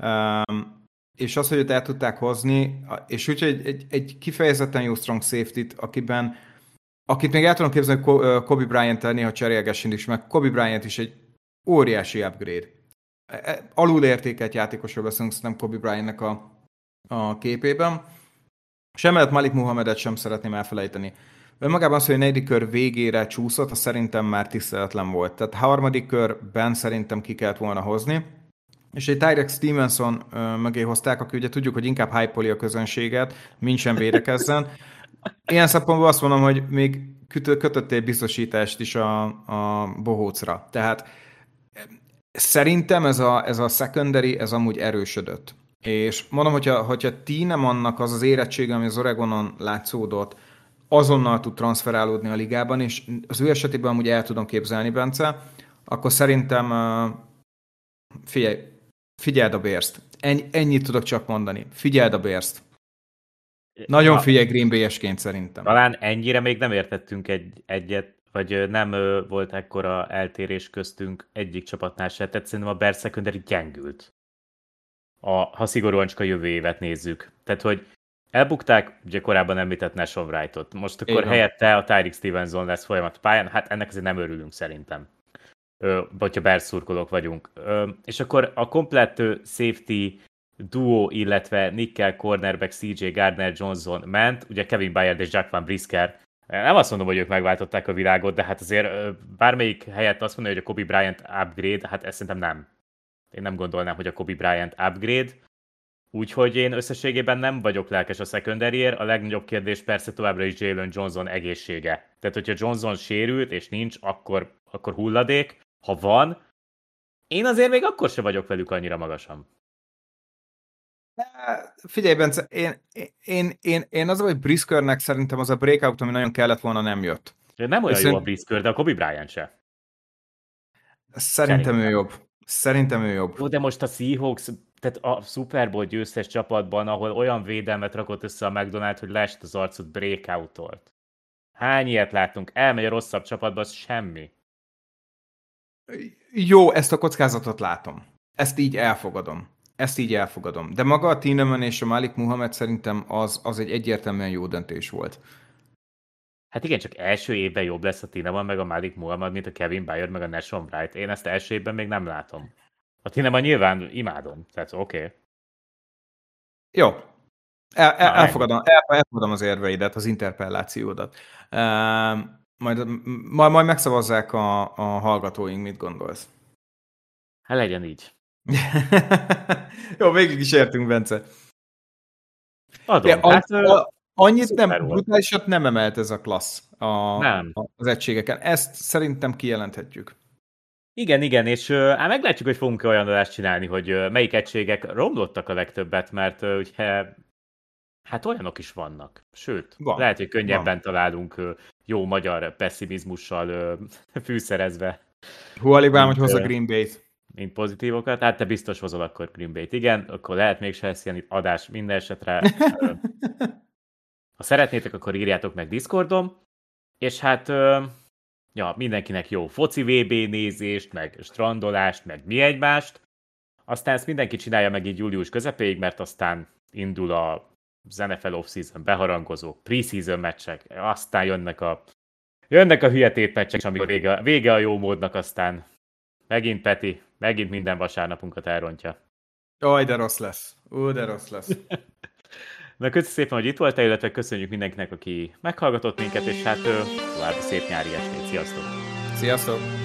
és az, hogy őt el tudták hozni, és úgy, egy, egy, egy kifejezetten jó strong safety-t, akiben, akit még el tudom képzelni, hogy Kobe Bryant-tel néha cserélgessünk is, meg Kobe Bryant is egy óriási upgrade. Alulértékelt játékosról beszélünk, szerintem Kobe Bryant-nek a, a képében. Semellett Malik Muhammedet sem szeretném elfelejteni. Önmagában az, hogy a negyedik kör végére csúszott, az szerintem már tiszteletlen volt. Tehát harmadik körben szerintem ki kellett volna hozni. És egy Tyrek Stevenson ö, mögé hozták, aki ugye tudjuk, hogy inkább hype-oli a közönséget, mint sem védekezzen. Ilyen szempontból azt mondom, hogy még kötöttél biztosítást is a, a bohócra. Tehát szerintem ez a, ez a secondary, ez amúgy erősödött. És mondom, hogyha, hogyha Tienemannak az az érettsége, ami az Oregonon látszódott, azonnal tud transferálódni a ligában, és az ő esetében amúgy el tudom képzelni, Bence, akkor szerintem figyelj, figyeld a Bears-t. Ennyi, ennyit tudok csak mondani. Figyeld a Bears-t. Nagyon figyelj Green Bay-esként szerintem. Talán ennyire még nem értettünk egy, egyet, vagy nem volt ekkora eltérés köztünk egyik csapatnál se, tehát szerintem a Bears secondary gyengült. A, ha szigorúan csak a jövő évet nézzük. Tehát, hogy elbukták, ugye korábban említett Nashon Wright-ot. Most akkor igen, helyette a Tyreek Stevenson lesz folyamat pályán, hát ennek azért nem örülünk szerintem. Ö, vagy ha Bears szurkolók vagyunk. Ö, és akkor a komplett safety duo, illetve nickel cornerback cé jé Gardner-Johnson ment, ugye Kevin Byard és Jaquan Brisker. Nem azt mondom, hogy ők megváltották a világot, de hát azért bármelyik helyett azt mondja, hogy a Kobe Bryant upgrade, hát ezt szerintem nem. Én nem gondolnám, hogy a Kobe Bryant upgrade. Úgyhogy én összességében nem vagyok lelkes a secondaryért. A legnagyobb kérdés persze továbbra is Jalen Johnson egészsége. Tehát, hogyha Johnson sérült és nincs, akkor, akkor hulladék. Ha van, én azért még akkor sem vagyok velük annyira magasan. Figyelj, Bence, én, én, én, én az, hogy Briskernek szerintem az a breakout, ami nagyon kellett volna, nem jött. Nem olyan Viszont... jó a Brisker, de a Kobe Bryant se. Szerintem, szerintem ő jobb. Szerintem ő jobb. Jó, de most a Seahawks, tehát a Super Bowl győztes csapatban, ahol olyan védelmet rakott össze a McDonald, hogy leesett az arcot, breakoutolt. Hány ilyet látunk? Elmegy a rosszabb csapatba, az semmi. Jó, ezt a kockázatot látom. Ezt így elfogadom. Ezt így elfogadom. De maga a Tieneman és a Malik Muhammad szerintem az, az egy egyértelműen jó döntés volt. Hát igen, csak első évben jobb lesz a Tieneman meg a Malik Muhammad, mint a Kevin Byard meg a Nashon Wright. Én ezt első évben még nem látom. A Tieneman nyilván imádom, tehát oké. Okay. Jó. El, el, Na, elfogadom, el, elfogadom az érveidet, az interpellációdat. Uh, majd, majd, majd megszavazzák a, a hallgatóink, mit gondolsz? Hát legyen így. Jó, végig is értünk, Bence. Adom. Ja, hát, a, Annyit nem, brutálisat nem emelt ez a klassz a, nem. az egységeken. Ezt szerintem kijelenthetjük. Igen, igen, és hát meglátjuk, hogy fogunk olyan adást csinálni, hogy melyik egységek romlottak a legtöbbet, mert ugye hát olyanok is vannak. Sőt, van, lehet, hogy könnyebben van. találunk jó magyar pessimizmussal fűszerezve. Hú, alig várom, hogy hozza Green Bay-t. Mint pozitívokat. Hát te biztos hozol akkor Green Bay-t. Igen, akkor lehet mégse lesz ilyen adás minden esetre. Ha szeretnétek, akkor írjátok meg Discordon. És hát ja, mindenkinek jó foci vé bé nézést, meg strandolást, meg mi egymást. Aztán ezt mindenki csinálja meg így július közepéig, mert aztán indul a az en ef el off-season beharangozók, pre-season meccsek, aztán jönnek a jönnek a hülye tétmeccsek, amikor vége, vége a jó módnak, aztán megint Peti, megint minden vasárnapunkat elrontja. Aj, de rossz lesz. Ó, de rossz lesz. Na, köszönjük szépen, hogy itt voltál, illetve köszönjük mindenkinek, aki meghallgatott minket, és hát további szép nyári estét. Sziasztok! Sziasztok!